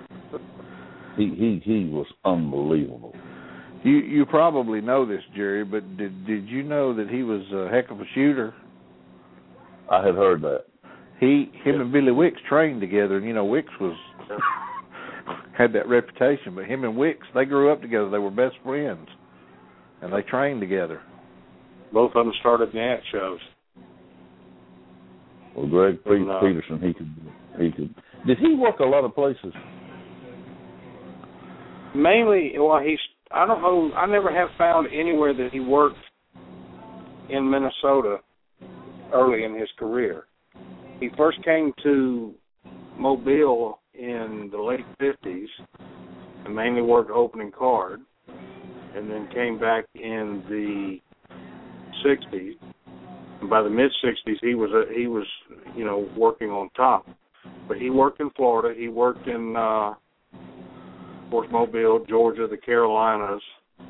He was unbelievable. You probably know this, Jerry, but did you know that he was a heck of a shooter? I had heard that. Him and Billy Wicks trained together, and you know Wicks was had that reputation, but him and Wicks, they grew up together. They were best friends, and they trained together. Both of them started the ant shows. Well, Greg Peterson, he could. Did he work a lot of places? Mainly, well, I don't know. I never have found anywhere that he worked in Minnesota early in his career. He first came to Mobile in the late 50s and mainly worked opening card, and then came back in the 60s. And by the mid-60s, he was working on top. But he worked in Florida. He worked in, of course, Mobile, Georgia, the Carolinas.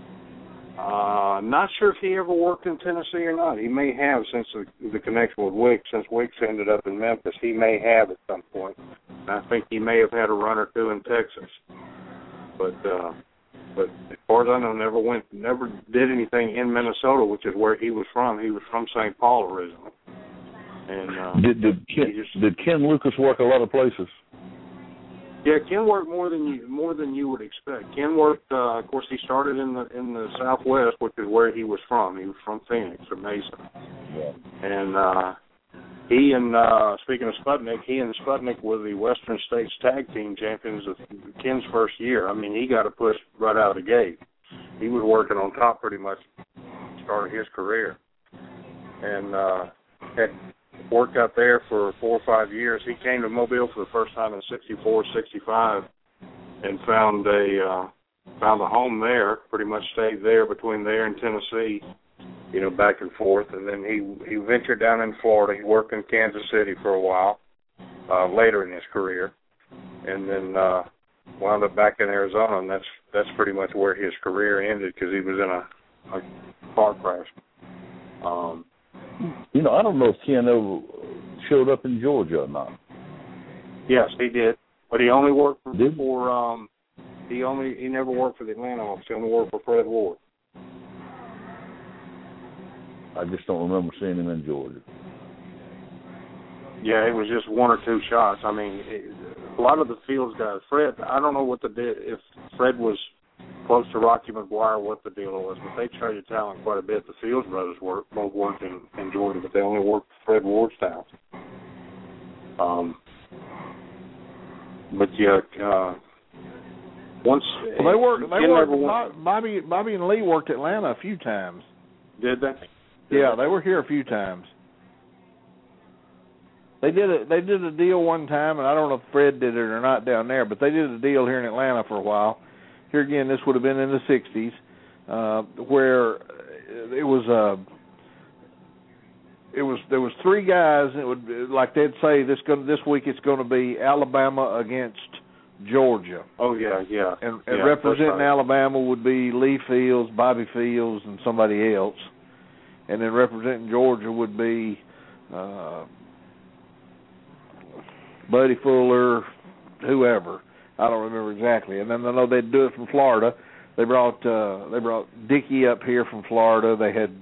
Not sure if he ever worked in Tennessee or not. He may have, since the connection with Wicks. Since Wicks ended up in Memphis, he may have at some point. And I think he may have had a run or two in Texas. But as far as I know, never did anything in Minnesota, which is where he was from. He was from St. Paul originally. And did Ken Lucas work a lot of places? Yeah, Ken worked more than you would expect. Ken worked. Of course, he started in the Southwest, which is where he was from. He was from Phoenix or Mesa. Yeah. And he and speaking of Sputnik, he and Sputnik were the Western States Tag Team Champions of Ken's first year. I mean, he got a push right out of the gate. He was working on top pretty much started his career, and had worked out there for 4 or 5 years. He came to Mobile for the first time in '64, '65, and found a home there. Pretty much stayed there between there and Tennessee, back and forth. And then he ventured down in Florida. He worked in Kansas City for a while later in his career, and then wound up back in Arizona. And that's pretty much where his career ended because he was in a car crash. I don't know if Ken ever showed up in Georgia or not. Yes, he did, but he only worked he never worked for the Atlanta office. He only worked for Fred Ward. I just don't remember seeing him in Georgia. Yeah, it was just 1 or 2 shots. I mean, a lot of the Fields guys, Fred, I don't know if Fred was close to Rocky McGuire, what the deal was, but they traded talent quite a bit. The Fields brothers both worked in Georgia, but they only worked for Fred Ward's talent. But yeah, once they worked. Bobby and Lee worked Atlanta a few times. Did they? Yeah, they were here a few times. They did a deal one time, and I don't know if Fred did it or not down there, but they did a deal here in Atlanta for a while. Here again, this would have been in the '60s, where there was 3 guys. And it would, like they'd say, this week it's going to be Alabama against Georgia. Oh yeah. And representing right. Alabama would be Lee Fields, Bobby Fields, and somebody else. And then representing Georgia would be Buddy Fuller, whoever. I don't remember exactly. And then I know they'd do it from Florida. They brought Dickie up here from Florida. They had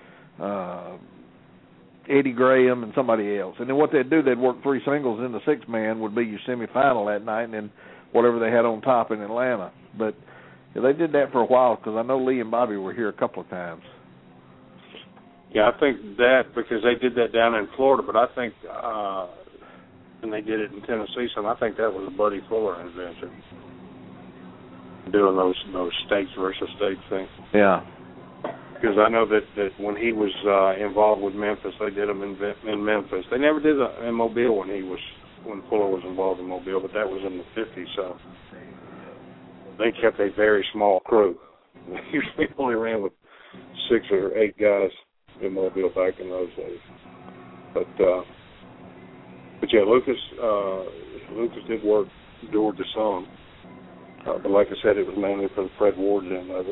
Eddie Graham and somebody else. And then what they'd do, they'd work 3 singles, and the 6-man would be your semifinal that night, and then whatever they had on top in Atlanta. But they did that for a while because I know Lee and Bobby were here a couple of times. Yeah, I think that because they did that down in Florida, but I think and they did it in Tennessee, so I think that was a Buddy Fuller invention, doing those states versus states things. Yeah. Because I know that when he was involved with Memphis, they did them in Memphis. They never did it in Mobile when Fuller was involved in Mobile, but that was in the 50s, so they kept a very small crew. They usually only ran with 6 or 8 guys in Mobile back in those days. But yeah, Lucas did work Georgia some, but like I said, it was mainly for the Fred Ward's end of it.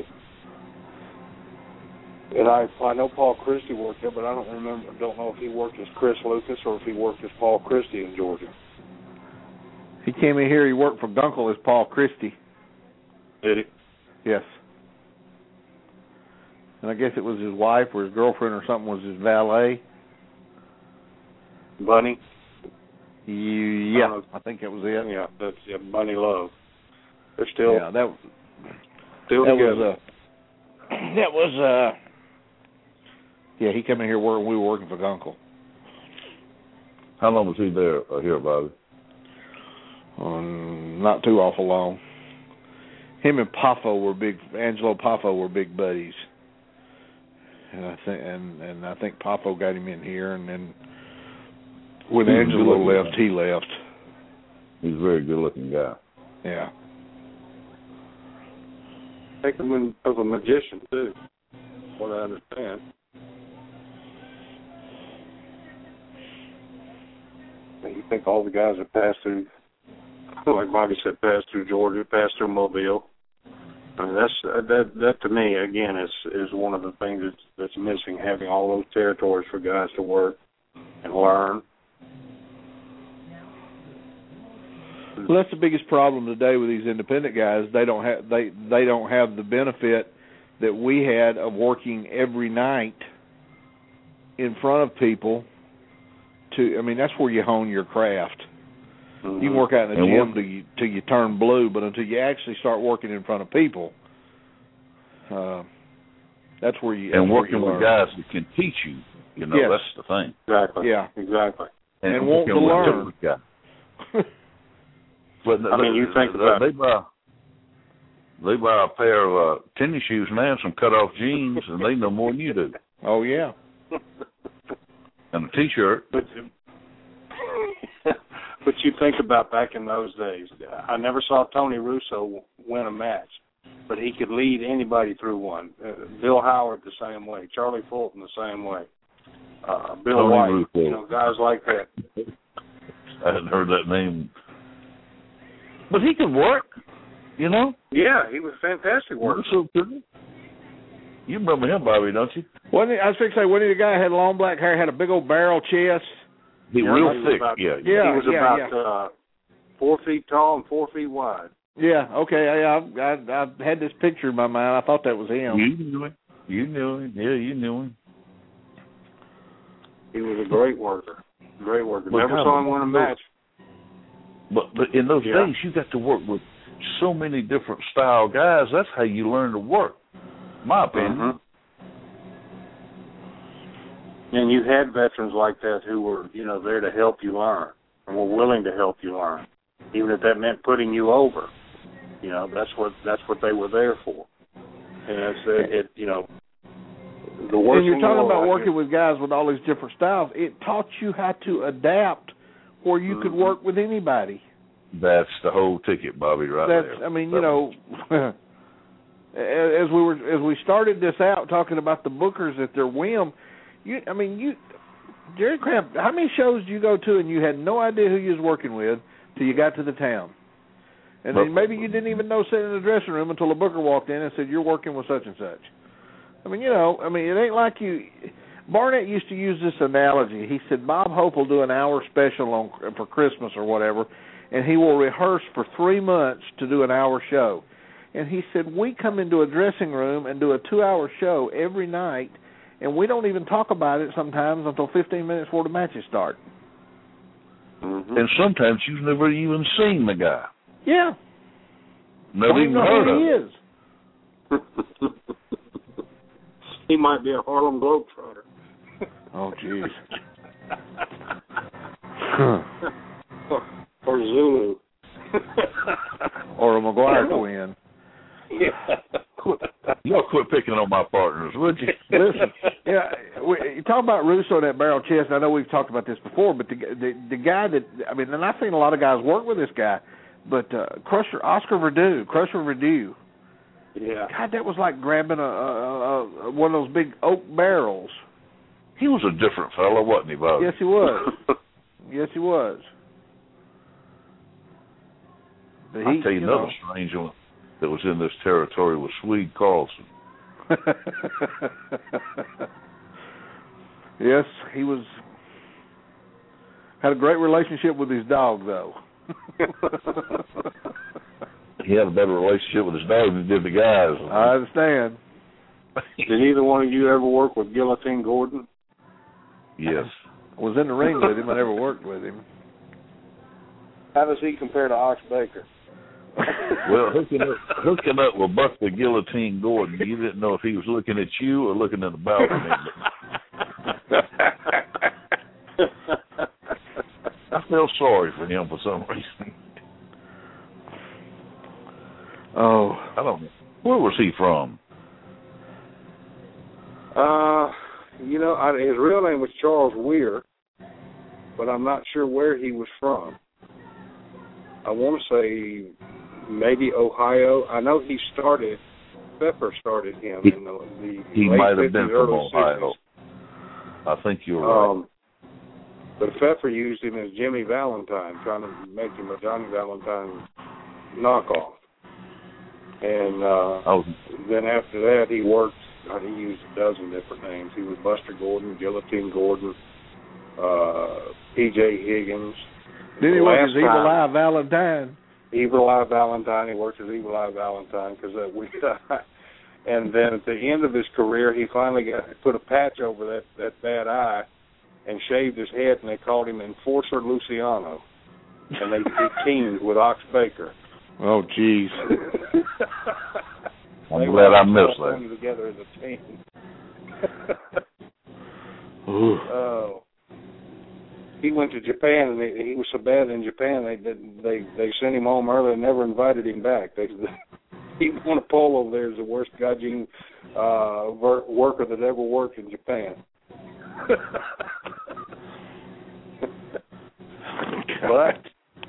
And I know Paul Christie worked there, but I don't know if he worked as Chris Lucas or if he worked as Paul Christie in Georgia. He came in here. He worked for Gunkel as Paul Christie. Did he? Yes. And I guess it was his wife or his girlfriend or something was his valet. Bunny? Yeah, I think that was it. Yeah, that's Bunny Love. They're still still together. That was Yeah, he came in here working. We were working for Gunkel. How long was he there here, Bobby? Not too awful long. Him and Poffo were big. Angelo Poffo were big buddies, and I think Poffo got him in here, and then when Angelo left, he left. He's a very good-looking guy. Yeah. Take him in as a magician too, what I understand. You think all the guys that passed through, like Bobby said, passed through Georgia, passed through Mobile. I mean, that to me again is one of the things that's missing, having all those territories for guys to work and learn. Well, that's the biggest problem today with these independent guys. They don't have the benefit that we had of working every night in front of people. That's where you hone your craft. Mm-hmm. You can work out in the gym till you turn blue, but until you actually start working in front of people, that's where you. And working with guys that can teach you, yes. That's the thing. Exactly. Yeah. Exactly. And want to learn. But you think about they buy a pair of tennis shoes now, some cut-off jeans, and they know more than you do. Oh yeah. And a T-shirt. But you think about back in those days. I never saw Tony Russo win a match, but he could lead anybody through one. Bill Howard the same way. Charlie Fulton the same way. Bill Tony White. Russo. Guys like that. I hadn't heard that name. But he could work, Yeah, he was a fantastic worker. So good. You remember him, Bobby, don't you? I was fixing to say, wasn't he the guy who had long black hair, had a big old barrel chest? He real thick, He was about 4 feet tall and 4 feet wide. Yeah, okay. I had this picture in my mind. I thought that was him. You knew him. Yeah, you knew him. He was a great worker. Never saw him win a match. But in those days, you got to work with so many different style guys. That's how you learn to work, in my opinion. Mm-hmm. And you had veterans like that who were, there to help you learn and were willing to help you learn, even if that meant putting you over. That's what they were there for. And the worst. And you're talking about working with guys with all these different styles. It taught you how to adapt, where you could work with anybody. That's the whole ticket, Bobby. There. As we started this out talking about the bookers at their whim. Jerry Cramp, how many shows did you go to and you had no idea who you was working with till you got to the town? And then maybe you didn't even know sitting in the dressing room until a booker walked in and said, you're working with such and such. It ain't like you... Barnett used to use this analogy. He said, Bob Hope will do an hour special for Christmas or whatever, and he will rehearse for 3 months to do an hour show. And he said, we come into a dressing room and do a 2-hour show every night, and we don't even talk about it sometimes until 15 minutes before the matches start. Mm-hmm. And sometimes you've never even seen the guy. Yeah. Never even heard of him. He is. He might be a Harlem Globetrotter. Oh, jeez. Or Zulu. Or a McGuire twin. Yeah. Y'all quit picking on my partners, would you? Listen, you talk about Russo and that barrel chest. I know we've talked about this before, but the guy that, and I've seen a lot of guys work with this guy, but Oscar Verdew. Yeah. God, that was like grabbing a one of those big oak barrels. He was a different fellow, wasn't he, Bob? Yes, he was. Yes, he was. I'll tell you another strange one that was in this territory was Swede Carlson. Yes, he had a great relationship with his dog, though. He had a better relationship with his dog than he did the guys. I understand. Did either one of you ever work with Guillotine Gordon? Yes. Was in the ring with him. I never worked with him. How does he compare to Ox Baker? Well, hooking up with Buck the Guillotine Gordon, you didn't know if he was looking at you or looking at the balcony. I feel sorry for him for some reason. Oh, I don't know. Where was he from? His real name was Charles Weir, but I'm not sure where he was from. I want to say maybe Ohio. I know Pepper started him in the He late might 50s, have been from early Ohio. 60s. I think you're right. But Pepper used him as Jimmy Valentine, trying to make him a Johnny Valentine knockoff. And then after that, he worked. He used a dozen different names. He was Buster Gordon, Guillotine Gordon, P.J. Higgins. Then he worked as Evil Eye Valentine. Evil Eye Valentine. He worked as Evil Eye Valentine because and then at the end of his career, he finally put a patch over that bad eye and shaved his head, and they called him Enforcer Luciano. And he teamed with Ox Baker. Oh, jeez. I'm glad I missed that. Together as a team. Oh. He went to Japan, and he was so bad in Japan they sent him home early and never invited him back. He won a pole over there as the worst gaijin worker that ever worked in Japan. But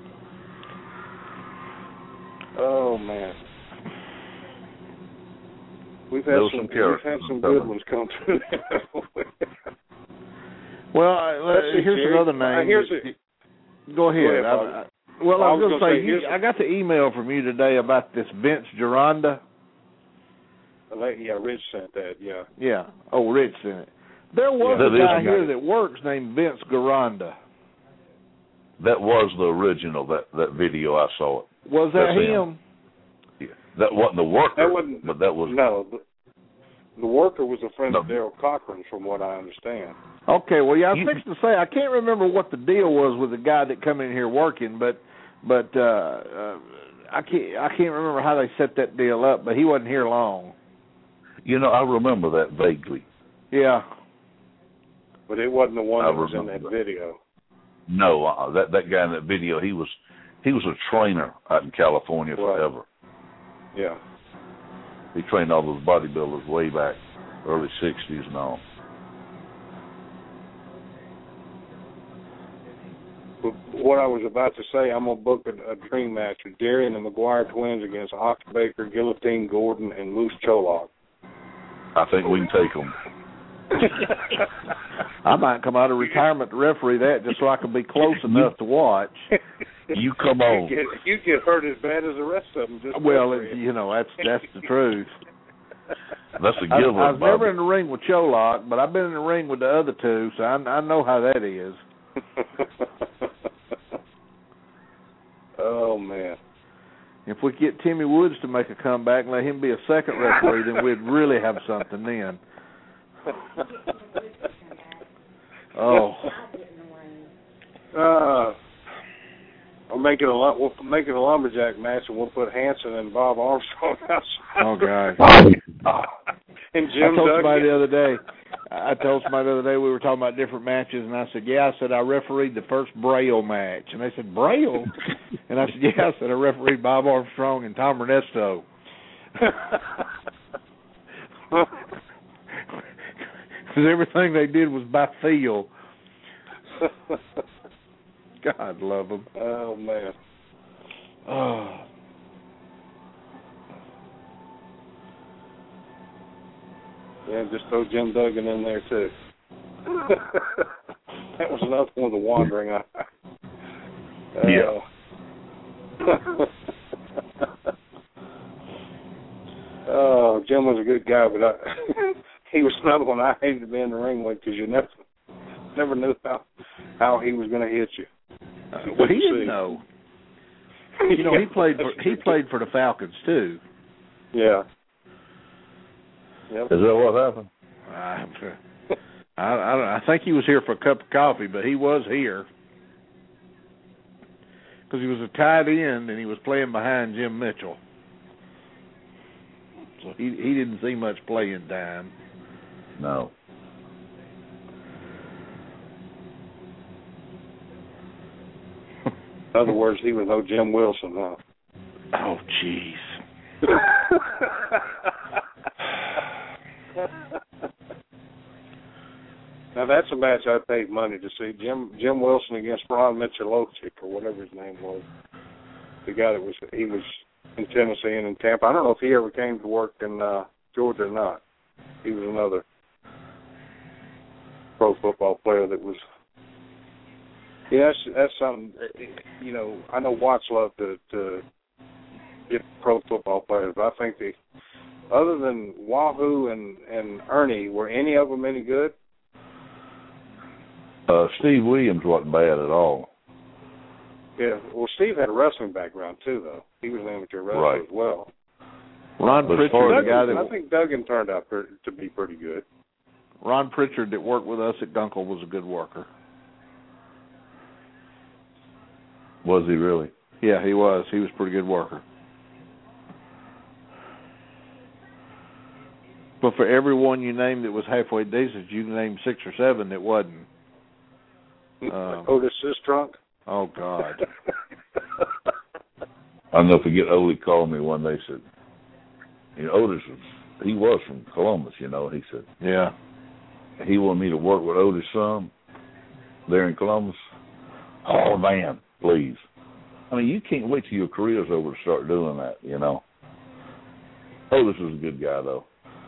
oh man, we've had some good ones come through. Well, here's another name. Go ahead. I was going to say, I got the email from you today about this Vince Gironda. Yeah, Rich sent that, yeah. Yeah. Oh, Rich sent it. There was a guy here that works named Vince Gironda. That was the original, that video I saw it. Was that him? Yeah. That wasn't the worker, but that was... No, the worker was a friend of Daryl Cochran's, from what I understand. Okay, well, yeah, I was fixing to say, I can't remember what the deal was with the guy that come in here working, but I can't remember how they set that deal up, but he wasn't here long. I remember that vaguely. Yeah. But it wasn't the one that was in that video. No, that guy in that video, he was a trainer out in California forever. Yeah. He trained all those bodybuilders way back, early 60s and all. But what I was about to say, I'm going to book a dream match with Darry and the McGuire twins against Ox Baker, Guillotine Gordon, and Moose Cholok. I think we can take them. I might come out of retirement to referee that just so I can be close enough to watch. You come on. You get hurt as bad as the rest of them. That's the truth. That's a given. I was never in the ring with Cholok, but I've been in the ring with the other two, so I know how that is. Oh, man. If we get Timmy Woods to make a comeback and let him be a second referee, then we'd really have something then. Oh. We'll make it a lumberjack match, and we'll put Hanson and Bob Armstrong outside. Oh, God. And Jim I told somebody the other day we were talking about different matches, and I said, I refereed the first Braille match. And they said, Braille? And I said, I refereed Bob Armstrong and Tom Ernesto. Because everything they did was by feel. God love them. Oh, man. Oh. Yeah, just throw Jim Duggan in there, too. That was another one of the wandering eye. Yeah. Oh, Jim was a good guy, but he was another one I hated to be in the ring with because you never knew how he was going to hit you. Well, he didn't know. He played for the Falcons too. Yeah. Yep. Is that what happened? I think he was here for a cup of coffee, but he was here because he was a tight end and he was playing behind Jim Mitchell. So he didn't see much playing time. No. In other words, he was no Jim Wilson, huh? Oh, jeez. Now that's a match I'd pay money to see. Jim Wilson against Ron Michelovic, or whatever his name was. The guy that was in Tennessee and in Tampa. I don't know if he ever came to work in Georgia or not. He was another pro football player that was. Yeah, that's something. You know, I know Watts loved to get pro football players, but I think other than Wahoo and Ernie, were any of them any good? Steve Williams wasn't bad at all. Yeah, well, Steve had a wrestling background too, though. He was an amateur wrestler as well. Ron Pritchard, the guy that I think Duggan turned out to be pretty good. Ron Pritchard that worked with us at Gunkel was a good worker. Was he really? Yeah, he was. He was a pretty good worker. But for everyone you named that was halfway decent, you named 6 or 7 that wasn't. Otis Sistrunk? Oh, God. I'll never forget, Ole called me one day, said, you know, Otis, he was from Columbus, you know, he said. Yeah. He wanted me to work with Otis some there in Columbus. Oh, man, please. I mean, you can't wait till your career's over to start doing that, you know. Otis was a good guy, though.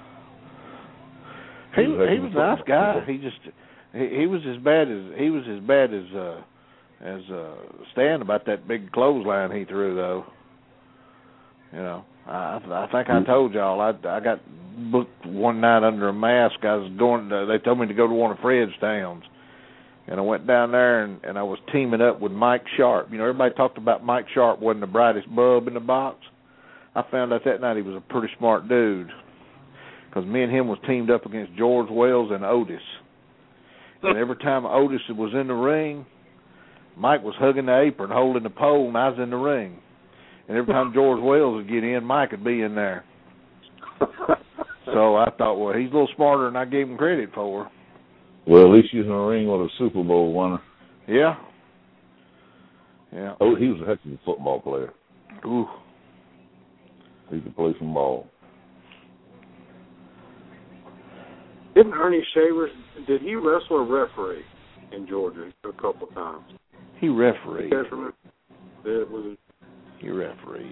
He was a nice guy. He was as bad as Stan about that big clothesline he threw, though. You know, I think I told y'all I got booked one night under a mask. I was going. They told me to go to one of Fred's towns, and I went down there and I was teaming up with Mike Sharp. You know, everybody talked about Mike Sharp wasn't the brightest bulb in the box. I found out that night he was a pretty smart dude, because me and him was teamed up against George Wells and Otis. And every time Otis was in the ring, Mike was hugging the apron, holding the pole, and I was in the ring. And every time George Wells would get in, Mike would be in there. So I thought, well, he's a little smarter than I gave him credit for. Well, at least he's in the ring with a Super Bowl winner. Yeah. Yeah. Oh, he was a heck of a football player. Ooh. He could play some ball. Didn't Ernie Shavers, did he wrestle or referee in Georgia a couple of times? He refereed. You guys remember? He refereed.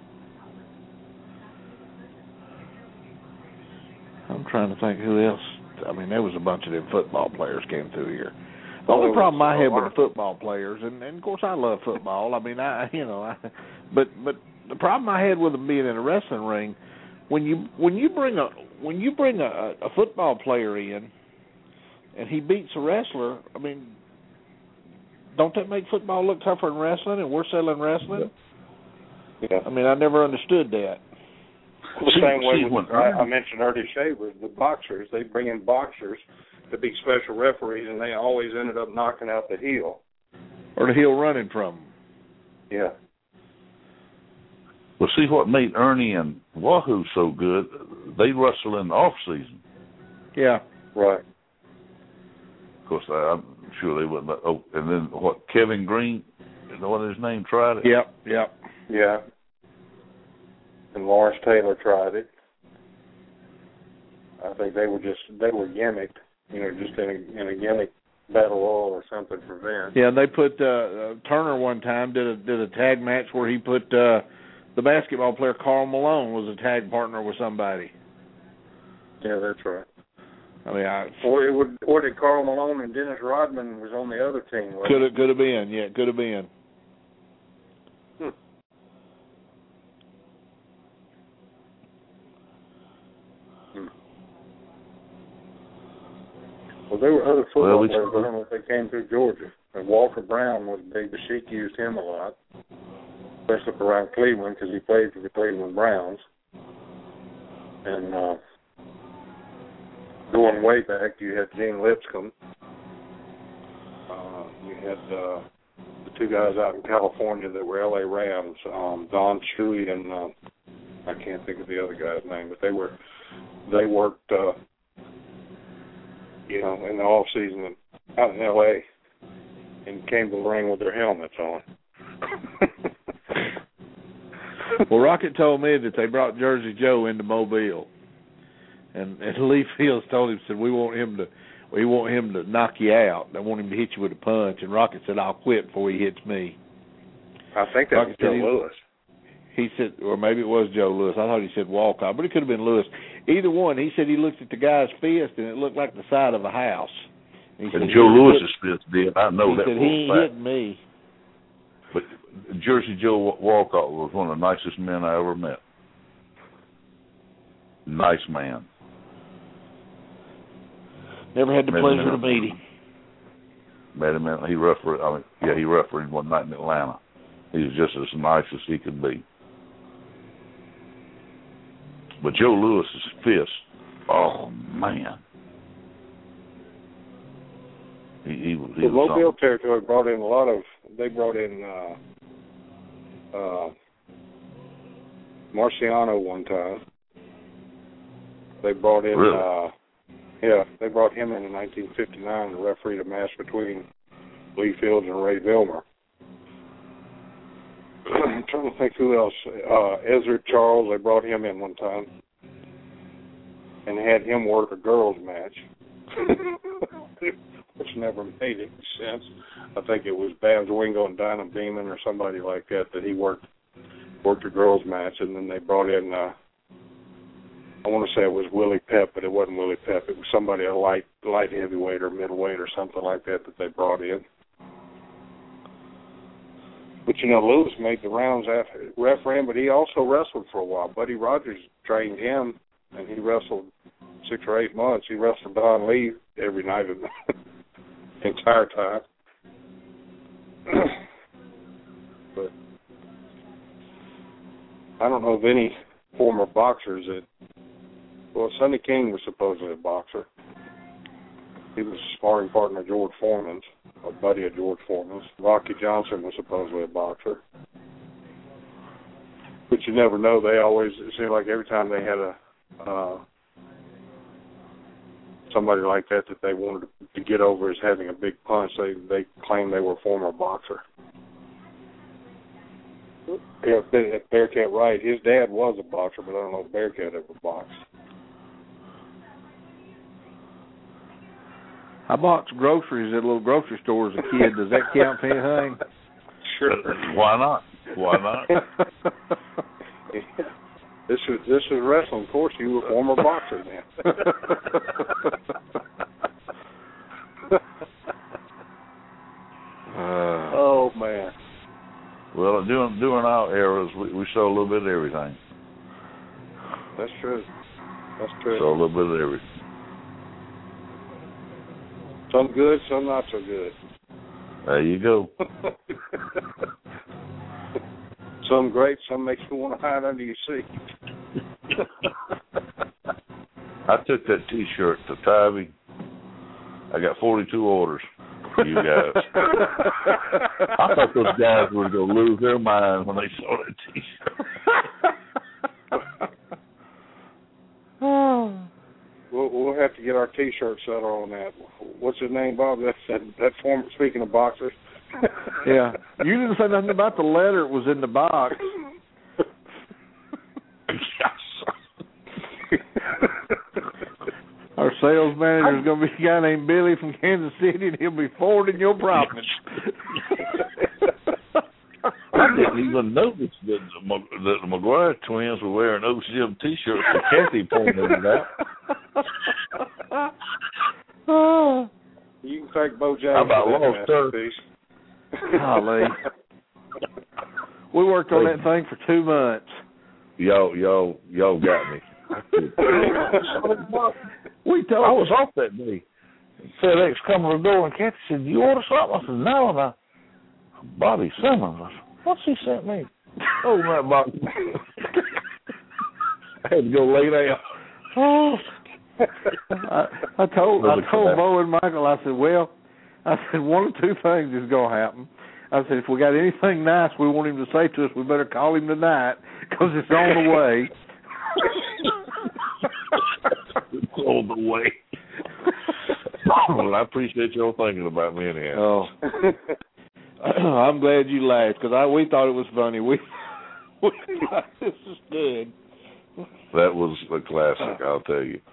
I'm trying to think who else. I mean, there was a bunch of them football players came through here. The only problem I had with the football players, and of course I love football. I mean, but the problem I had with them being in a wrestling ring, when you bring a football player in, and he beats a wrestler, I mean, don't that make football look tougher than wrestling? And we're selling wrestling. Yeah. I mean, I never understood that. The same way with I mentioned Ernie Shavers, the boxers, they bring in boxers to be special referees, and they always ended up knocking out the heel. Or the heel running from them. Yeah. Well, see what made Ernie and Wahoo so good? They wrestle in the off season. Yeah. Right. Of course, I'm sure they wouldn't. Oh, and then what? Kevin Green, you know what his name? Tried it. Yep. Yeah. And Lawrence Taylor tried it. I think they were gimmicked, just in a gimmick battle royal or something for Vince. Yeah, they put Turner one time did a tag match where he put the basketball player Karl Malone was a tag partner with somebody. Yeah, that's right. I mean, or did Karl Malone and Dennis Rodman was on the other team? Could have been. Yeah, could have been. Well, there were other football players. I don't know if they came through Georgia. And Walter Brown was big. The Sheik used him a lot, especially around Cleveland because he played for the Cleveland Browns. And going way back, you had Gene Lipscomb. You had the two guys out in California that were L.A. Rams, Don Shuey and I can't think of the other guy's name, but they worked. In the off season out in L.A. and came to the ring with their helmets on. Well, Rocket told me that they brought Jersey Joe into Mobile, and Lee Fields told him, said, we want him to knock you out. They want him to hit you with a punch. And Rocket said, I'll quit before he hits me. I think that was Joe Lewis. He said, or maybe it was Joe Lewis. I thought he said Walcott, but it could have been Lewis. Either one. He said he looked at the guy's fist, and it looked like the side of a house. And Joe Lewis's fist did. I know that. He said, he hit me. But Jersey Joe Walcott was one of the nicest men I ever met. Nice man. Never had the pleasure to meet him. Met him. He refereed one night in Atlanta. He was just as nice as he could be. But Joe Lewis's fist, oh man. He the Mobile territory brought in Marciano one time. They brought in they brought him in 1959 to referee a match between Lee Fields and Ray Vilmer. I'm trying to think who else. Ezra Charles, they brought him in one time and had him work a girls match. Which never made any sense. I think it was Babs Wingo and Dinah Beeman or somebody like that he worked a girls match, and then they brought in I want to say it was Willie Pep, but it wasn't Willie Pep. It was somebody, a light heavyweight or middleweight or something like that they brought in. But Lewis made the rounds after refereeing, but he also wrestled for a while. Buddy Rogers trained him, and he wrestled 6 or 8 months. He wrestled Don Lee every night of the entire time. But I don't know of any former boxers that. Well, Sonny King was supposedly a boxer. He was a sparring partner of George Foreman's, a buddy of George Foreman's. Rocky Johnson was supposedly a boxer. But you never know. It seemed like every time they had somebody like that they wanted to get over as having a big punch, they claimed they were a former boxer. Yeah, Bearcat Wright, his dad was a boxer, but I don't know if Bearcat ever boxed. I boxed groceries at a little grocery store as a kid. Does that count for anything? Sure. Why not? Why not? This is wrestling. Of course, you were a former boxer then. Oh man. Well, during our eras, we saw a little bit of everything. That's true. That's true. Saw a little bit of everything. Some good, some not so good. There you go. Some great, some makes you want to hide under your seat. I took that T-shirt to Tybee. I got 42 orders for you guys. I thought those guys were going to lose their mind when they saw that T-shirt. We'll have to get our T-shirt settled on that. What's his name, Bob? That former. Speaking of boxers. Yeah, you didn't say nothing about the letter. It was in the box. Our sales manager is going to be a guy named Billy from Kansas City, and he'll be forwarding your profits. I didn't even notice that the McGuire twins were wearing OCM T-shirts that Kathy pointed out. You can thank Bo James. How about lost masterpiece. Golly. We worked on that thing for 2 months. Y'all got me. I was off that day. FedEx come to the door and Kathy said, "You order something?" I said, "No." And Bobby Simmons. I said, "What's he sent me?" Oh, that Bobby. I had to go lay down. Oh. I told Bo and Michael, I said, one of 2 things is going to happen. I said, if we got anything nice we want him to say to us, we better call him tonight because it's on the way. It's on the way. Well, I appreciate y'all thinking about me anyhow. Oh. I'm glad you laughed because we thought it was funny. We thought this was good. That was a classic, I'll tell you.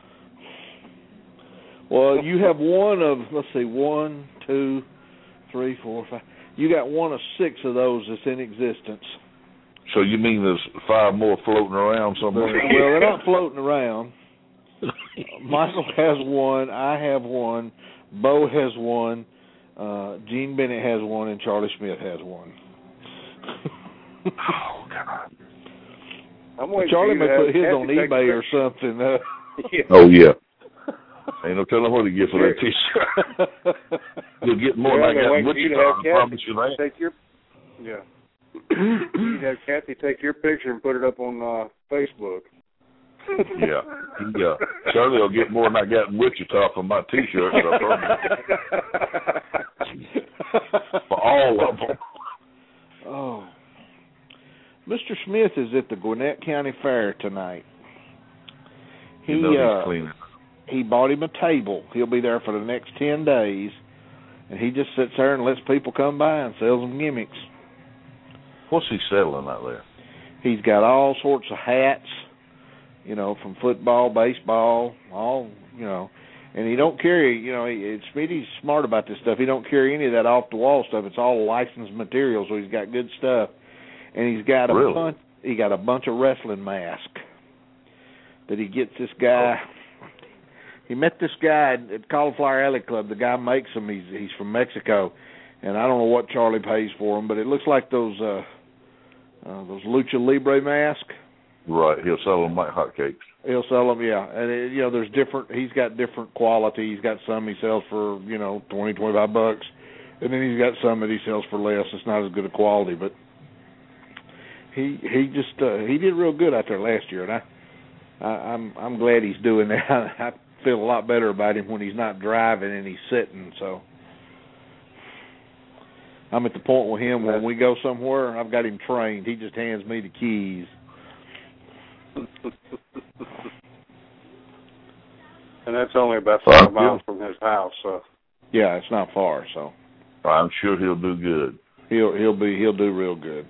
Well, you have one of, let's see, 1, 2, 3, 4, 5. You got one of 6 of those that's in existence. So you mean there's 5 more floating around somewhere? Well, they're not floating around. Michael has one. I have one. Bo has one. Gene Bennett has one, and Charlie Smith has one. Oh God! Charlie may put his on eBay or something. Yeah. Oh yeah. Ain't no telling what to get for that T-shirt. You'll get more than I got in Wichita. I promise you that. You'd have Kathy take your picture and put it up on Facebook. Yeah. Charlie will get more than I got in Wichita for my T-shirts. For all of them. Oh. Mr. Smith is at the Gwinnett County Fair tonight. He's cleaning. He bought him a table. He'll be there for the next 10 days, and he just sits there and lets people come by and sells them gimmicks. What's he selling out there? He's got all sorts of hats, from football, baseball, all, and he don't carry, Smitty's smart about this stuff. He don't carry any of that off-the-wall stuff. It's all licensed material, so he's got good stuff. And he's got a bunch of wrestling masks that he gets this guy. He met this guy at Cauliflower Alley Club. The guy makes them. He's from Mexico, and I don't know what Charlie pays for them, but it looks like those Lucha Libre masks. Right, he'll sell them like hotcakes. He'll sell them, yeah. And there's different. He's got different quality. He's got some he sells for $20, $25, and then he's got some that he sells for less. It's not as good a quality, but he did real good out there last year, and I'm glad he's doing that. I feel a lot better about him when he's not driving and he's sitting. So I'm at the point with him when we go somewhere, I've got him trained. He just hands me the keys. And that's only about 5 miles from his house. So yeah, it's not far. So I'm sure he'll do good. He'll do real good.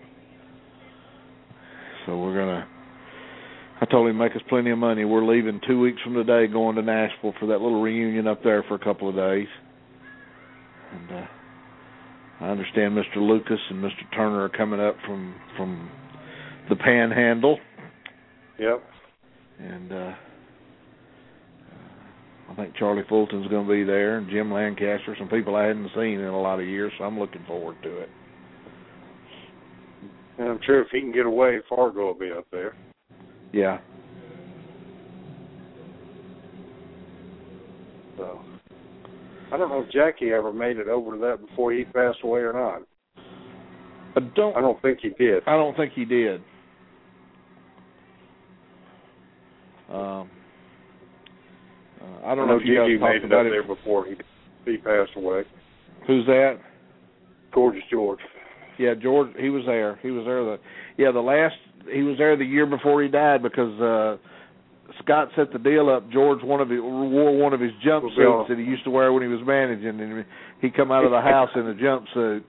So I told him make us plenty of money. We're leaving 2 weeks from today, going to Nashville for that little reunion up there for a couple of days. And I understand Mr. Lucas and Mr. Turner are coming up from the Panhandle. Yep. And I think Charlie Fulton's going to be there, and Jim Lancaster, some people I hadn't seen in a lot of years, so I'm looking forward to it. And I'm sure if he can get away, Fargo will be up there. Yeah. So I don't know if Jackie ever made it over to that before he passed away or not. I don't think he did. I don't think he did. I don't know if you guys talked about it. There before he passed away. Who's that? Gorgeous George. Yeah, George. He was there. He was there. He was there the year before he died because Scott set the deal up. George wore one of his jumpsuits that he used to wear when he was managing, and he come out of the house in a jumpsuit.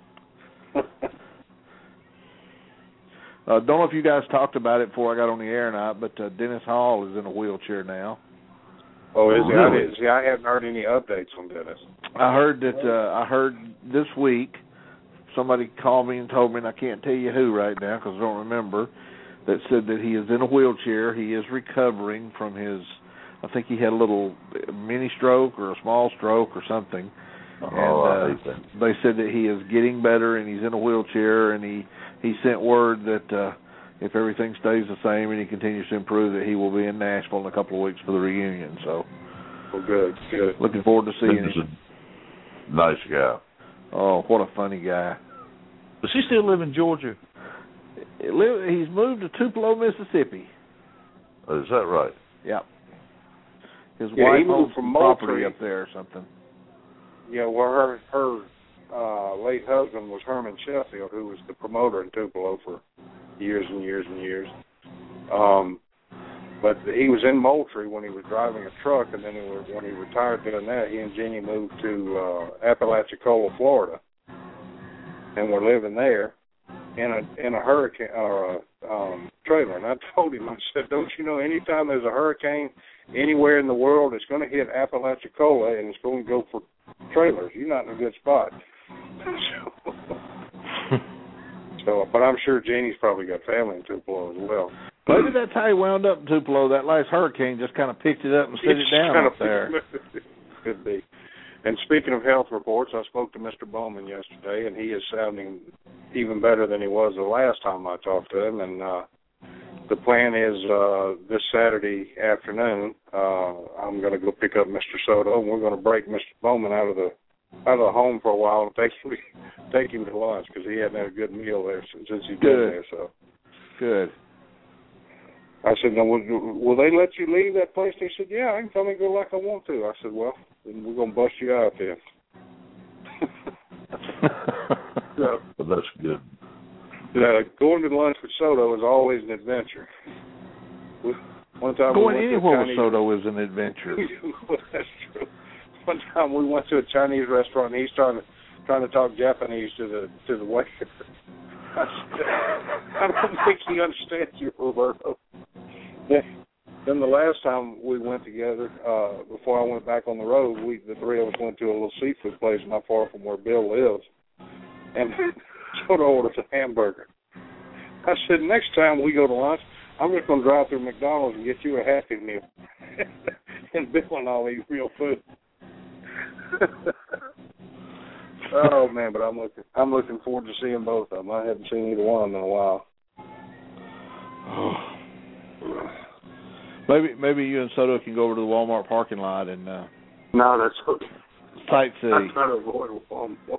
Don't know if you guys talked about it before I got on the air or not, but Dennis Hall is in a wheelchair now. Oh, is he? Really? I haven't heard any updates on Dennis. I heard this week somebody called me and told me, and I can't tell you who right now because I don't remember, that said that he is in a wheelchair. He is recovering from I think he had a little mini stroke or a small stroke or something. And they said that he is getting better and he's in a wheelchair, and he sent word that if everything stays the same and he continues to improve, that he will be in Nashville in a couple of weeks for the reunion. So, well, good. Looking forward to seeing him. He's a nice guy. Oh, what a funny guy. Does he still live in Georgia? He's moved to Tupelo, Mississippi. Is that right? Yeah. His wife owns some property up there or something. Yeah, well, her late husband was Herman Sheffield, who was the promoter in Tupelo for years and years and years. But he was in Moultrie when he was driving a truck, and then when he retired doing that, he and Jeannie moved to Apalachicola, Florida. and we're living there in a hurricane or a trailer. And I told him, I said, don't you know, anytime there's a hurricane anywhere in the world, it's going to hit Apalachicola and it's going to go for trailers. You're not in a good spot. But I'm sure Jeannie's probably got family in Tupelo as well. Maybe that's how he wound up in Tupelo. That last hurricane just kind of picked it up and set it down up there. Could be. And speaking of health reports, I spoke to Mr. Bowman yesterday, and he is sounding even better than he was the last time I talked to him. And the plan is this Saturday afternoon, I'm going to go pick up Mr. Soto, and we're going to break Mr. Bowman out of the home for a while and take him to lunch because he hadn't had a good meal there since he's been there. So good. I said, "No, will they let you leave that place?" He said, "Yeah, I can come and go like I want to." I said, "Well, then we're gonna bust you out then." So, well, that's good. Going to lunch with Soto is always an adventure. One time going anywhere with Soto is an adventure. Well, that's true. One time we went to a Chinese restaurant and he's trying to talk Japanese to the waiter. I don't think he understands you, Roberto. Then the last time we went together, before I went back on the road, the three of us went to a little seafood place not far from where Bill lives, and Soto ordered a hamburger. I said, next time we go to lunch, I'm just going to drive through McDonald's and get you a Happy Meal. And Bill and I'll eat real food. Oh man, but I'm looking forward to seeing both of them. I haven't seen either one of them in a while. Maybe you and Soto can go over to the Walmart parking lot and no, that's okay. Sightsee. I'm trying to avoid Walmart.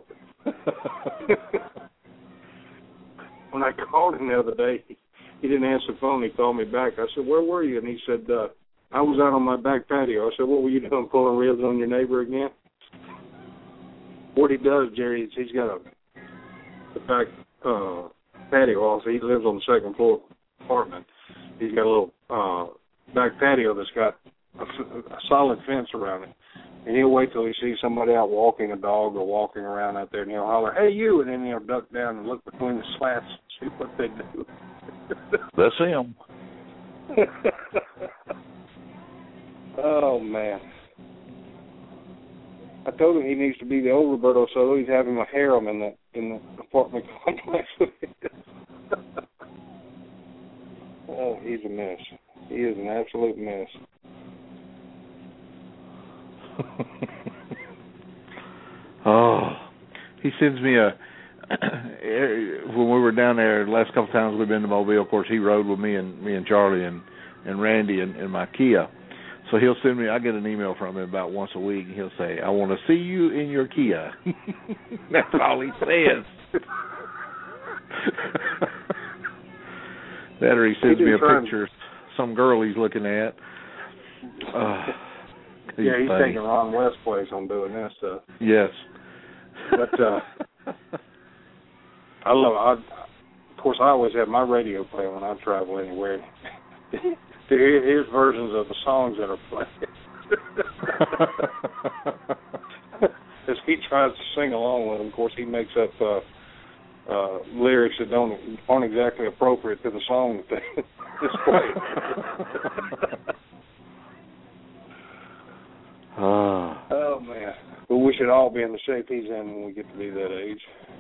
When I called him the other day, he didn't answer the phone. He called me back. I said, "Where were you?" And he said, "I was out on my back patio." I said, "What were you doing, pulling ribs on your neighbor again?" What he does, Jerry, is he's got the back patio also. He lives on the second floor apartment. He's got a little back patio that's got a solid fence around it. And he'll wait till he sees somebody out walking a dog or walking around out there, and he'll holler, "Hey, you!" And then he'll duck down and look between the slats and see what they do. That's him. Oh, man. I told him he needs to be the old Roberto Soto. He's having a harem in the apartment complex. Oh, he's a mess. He is an absolute mess. Oh, he sends me when we were down there the last couple of times we've been to Mobile. Of course, he rode with me and Charlie and Randy in my Kia. So he'll send me. I get an email from him about once a week, and he'll say, "I want to see you in your Kia." That's all he says. That or he sends me a picture of some girl he's looking at. He's taking Ron West's place on doing that stuff. Yes. But I love it. Of course, I always have my radio playing when I travel anywhere. To hear his versions of the songs that are played. As he tries to sing along with them, of course, he makes up lyrics that aren't exactly appropriate to the song that they display. Oh, man. But we should all be in the shape he's in when we get to be that age.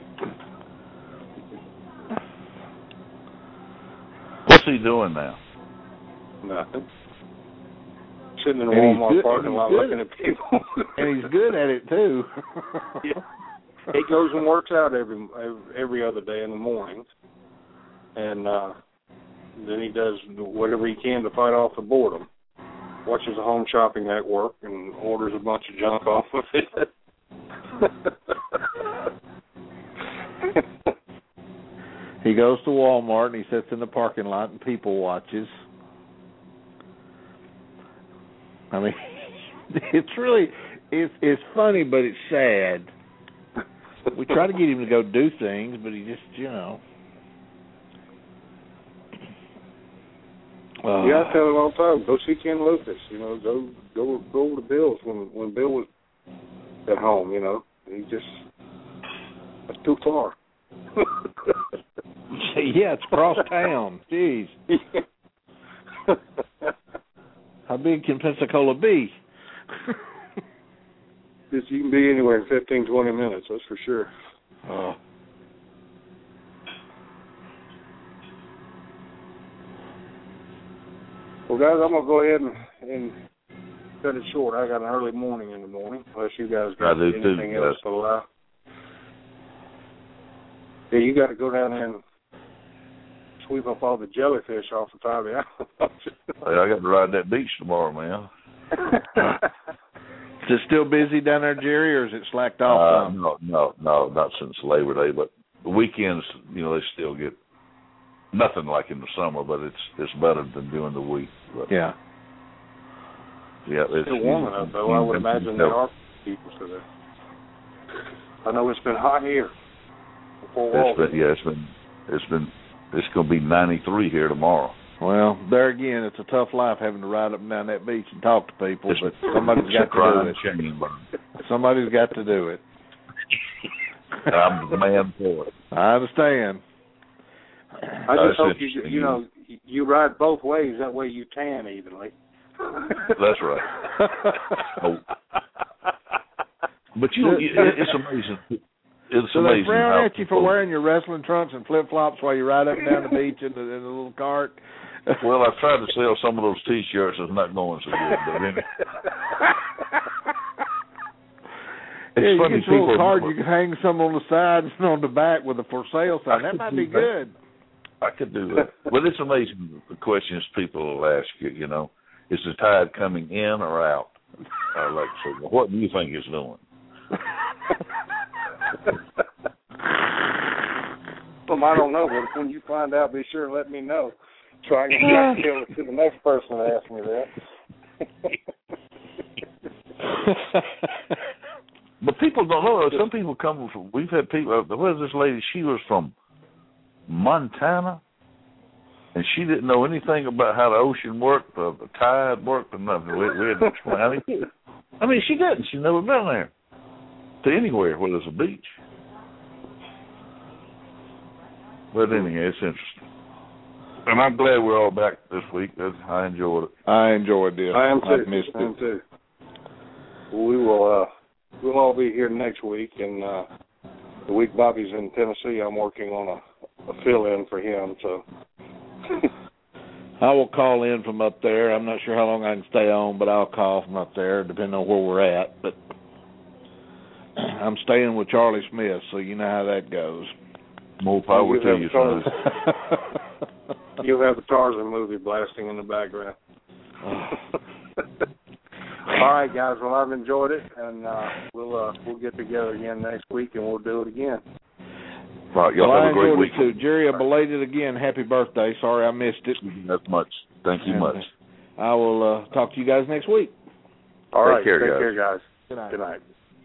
What's he doing now? Nothing. Sitting in a Walmart parking lot looking at people. And he's good at it, too. Yeah. He goes and works out every other day in the mornings. And then he does whatever he can to fight off the boredom. Watches the Home Shopping Network and orders a bunch of junk off of it. He goes to Walmart and he sits in the parking lot and people watches. I mean, it's funny, but it's sad. We try to get him to go do things, but he just, Yeah, I tell him all the time, go see Ken Lucas. Go over to Bill's when Bill was at home. He just, that's too far. Yeah, it's across town. Jeez. How big can Pensacola be? You can be anywhere in 15, 20 minutes, that's for sure. Oh. Well, guys, I'm going to go ahead and cut it short. I got an early morning in the morning, unless you guys got anything else to allow. Yeah, you got to go down there and sweep up all the jellyfish off the top of the island. Hey, I got to ride that beach tomorrow, man. Is it still busy down there, Jerry, or is it slacked off? No, not since Labor Day, but the weekends, they still get nothing like in the summer, but it's better than during the week. But, yeah, it's still warm enough, though. I would imagine there are people to there. I know it's been hot here. It's going to be 93 here tomorrow. Well, there again, it's a tough life having to ride up and down that beach and talk to people, but somebody's got to do it. Somebody's got to do it. I'm the man for it. I understand. I just hope you ride both ways. That way you tan evenly. That's right. But it's amazing. So they frown at you for wearing your wrestling trunks and flip-flops while you ride up and down the beach in the little cart? Well, I've tried to sell some of those T-shirts. It's not going so good. But anyway. It's funny, you get a little card, you can hang some on the side and on the back with a for sale sign. That might be good. I could do that. But it's amazing the questions people will ask you, is the tide coming in or out? I like to say, what do you think it's doing? Well, I don't know, but when you find out, be sure and let me know. So I can tell it to the next person that asks me that. But people don't know. Some people come from, we've had people, where's this lady? She was from Montana, and she didn't know anything about how the ocean worked, the tide worked, or nothing. We had to explain. I mean, she didn't. She'd never been there to anywhere where there's a beach. But anyway, it's interesting. And I'm glad we're all back this week. I enjoyed it. I enjoyed it. I am too. I missed it. Too. We will. We'll all be here next week, and the week Bobby's in Tennessee, I'm working on a fill-in for him. So I will call in from up there. I'm not sure how long I can stay on, but I'll call from up there, depending on where we're at. But I'm staying with Charlie Smith, so you know how that goes. More power to you, son. You'll have the Tarzan movie blasting in the background. All right, guys. Well, I've enjoyed it, and we'll get together again next week, and we'll do it again. Right, y'all have a great week. Too. Jerry, a belated again. Happy birthday. Sorry I missed it. That's much. Thank you much. I will talk to you guys next week. All right. Take care, guys. Good night. Good night.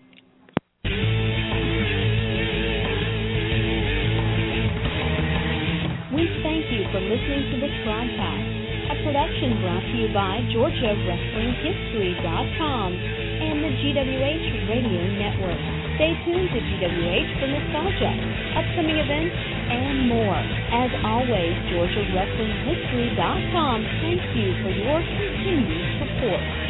We thank you for listening to the Trodcast, a production brought to you by GeorgiaWrestlingHistory.com and the GWH Radio Network. Stay tuned to GWH for nostalgia, upcoming events, and more. As always, GeorgiaWrestlingHistory.com thanks you for your continued support.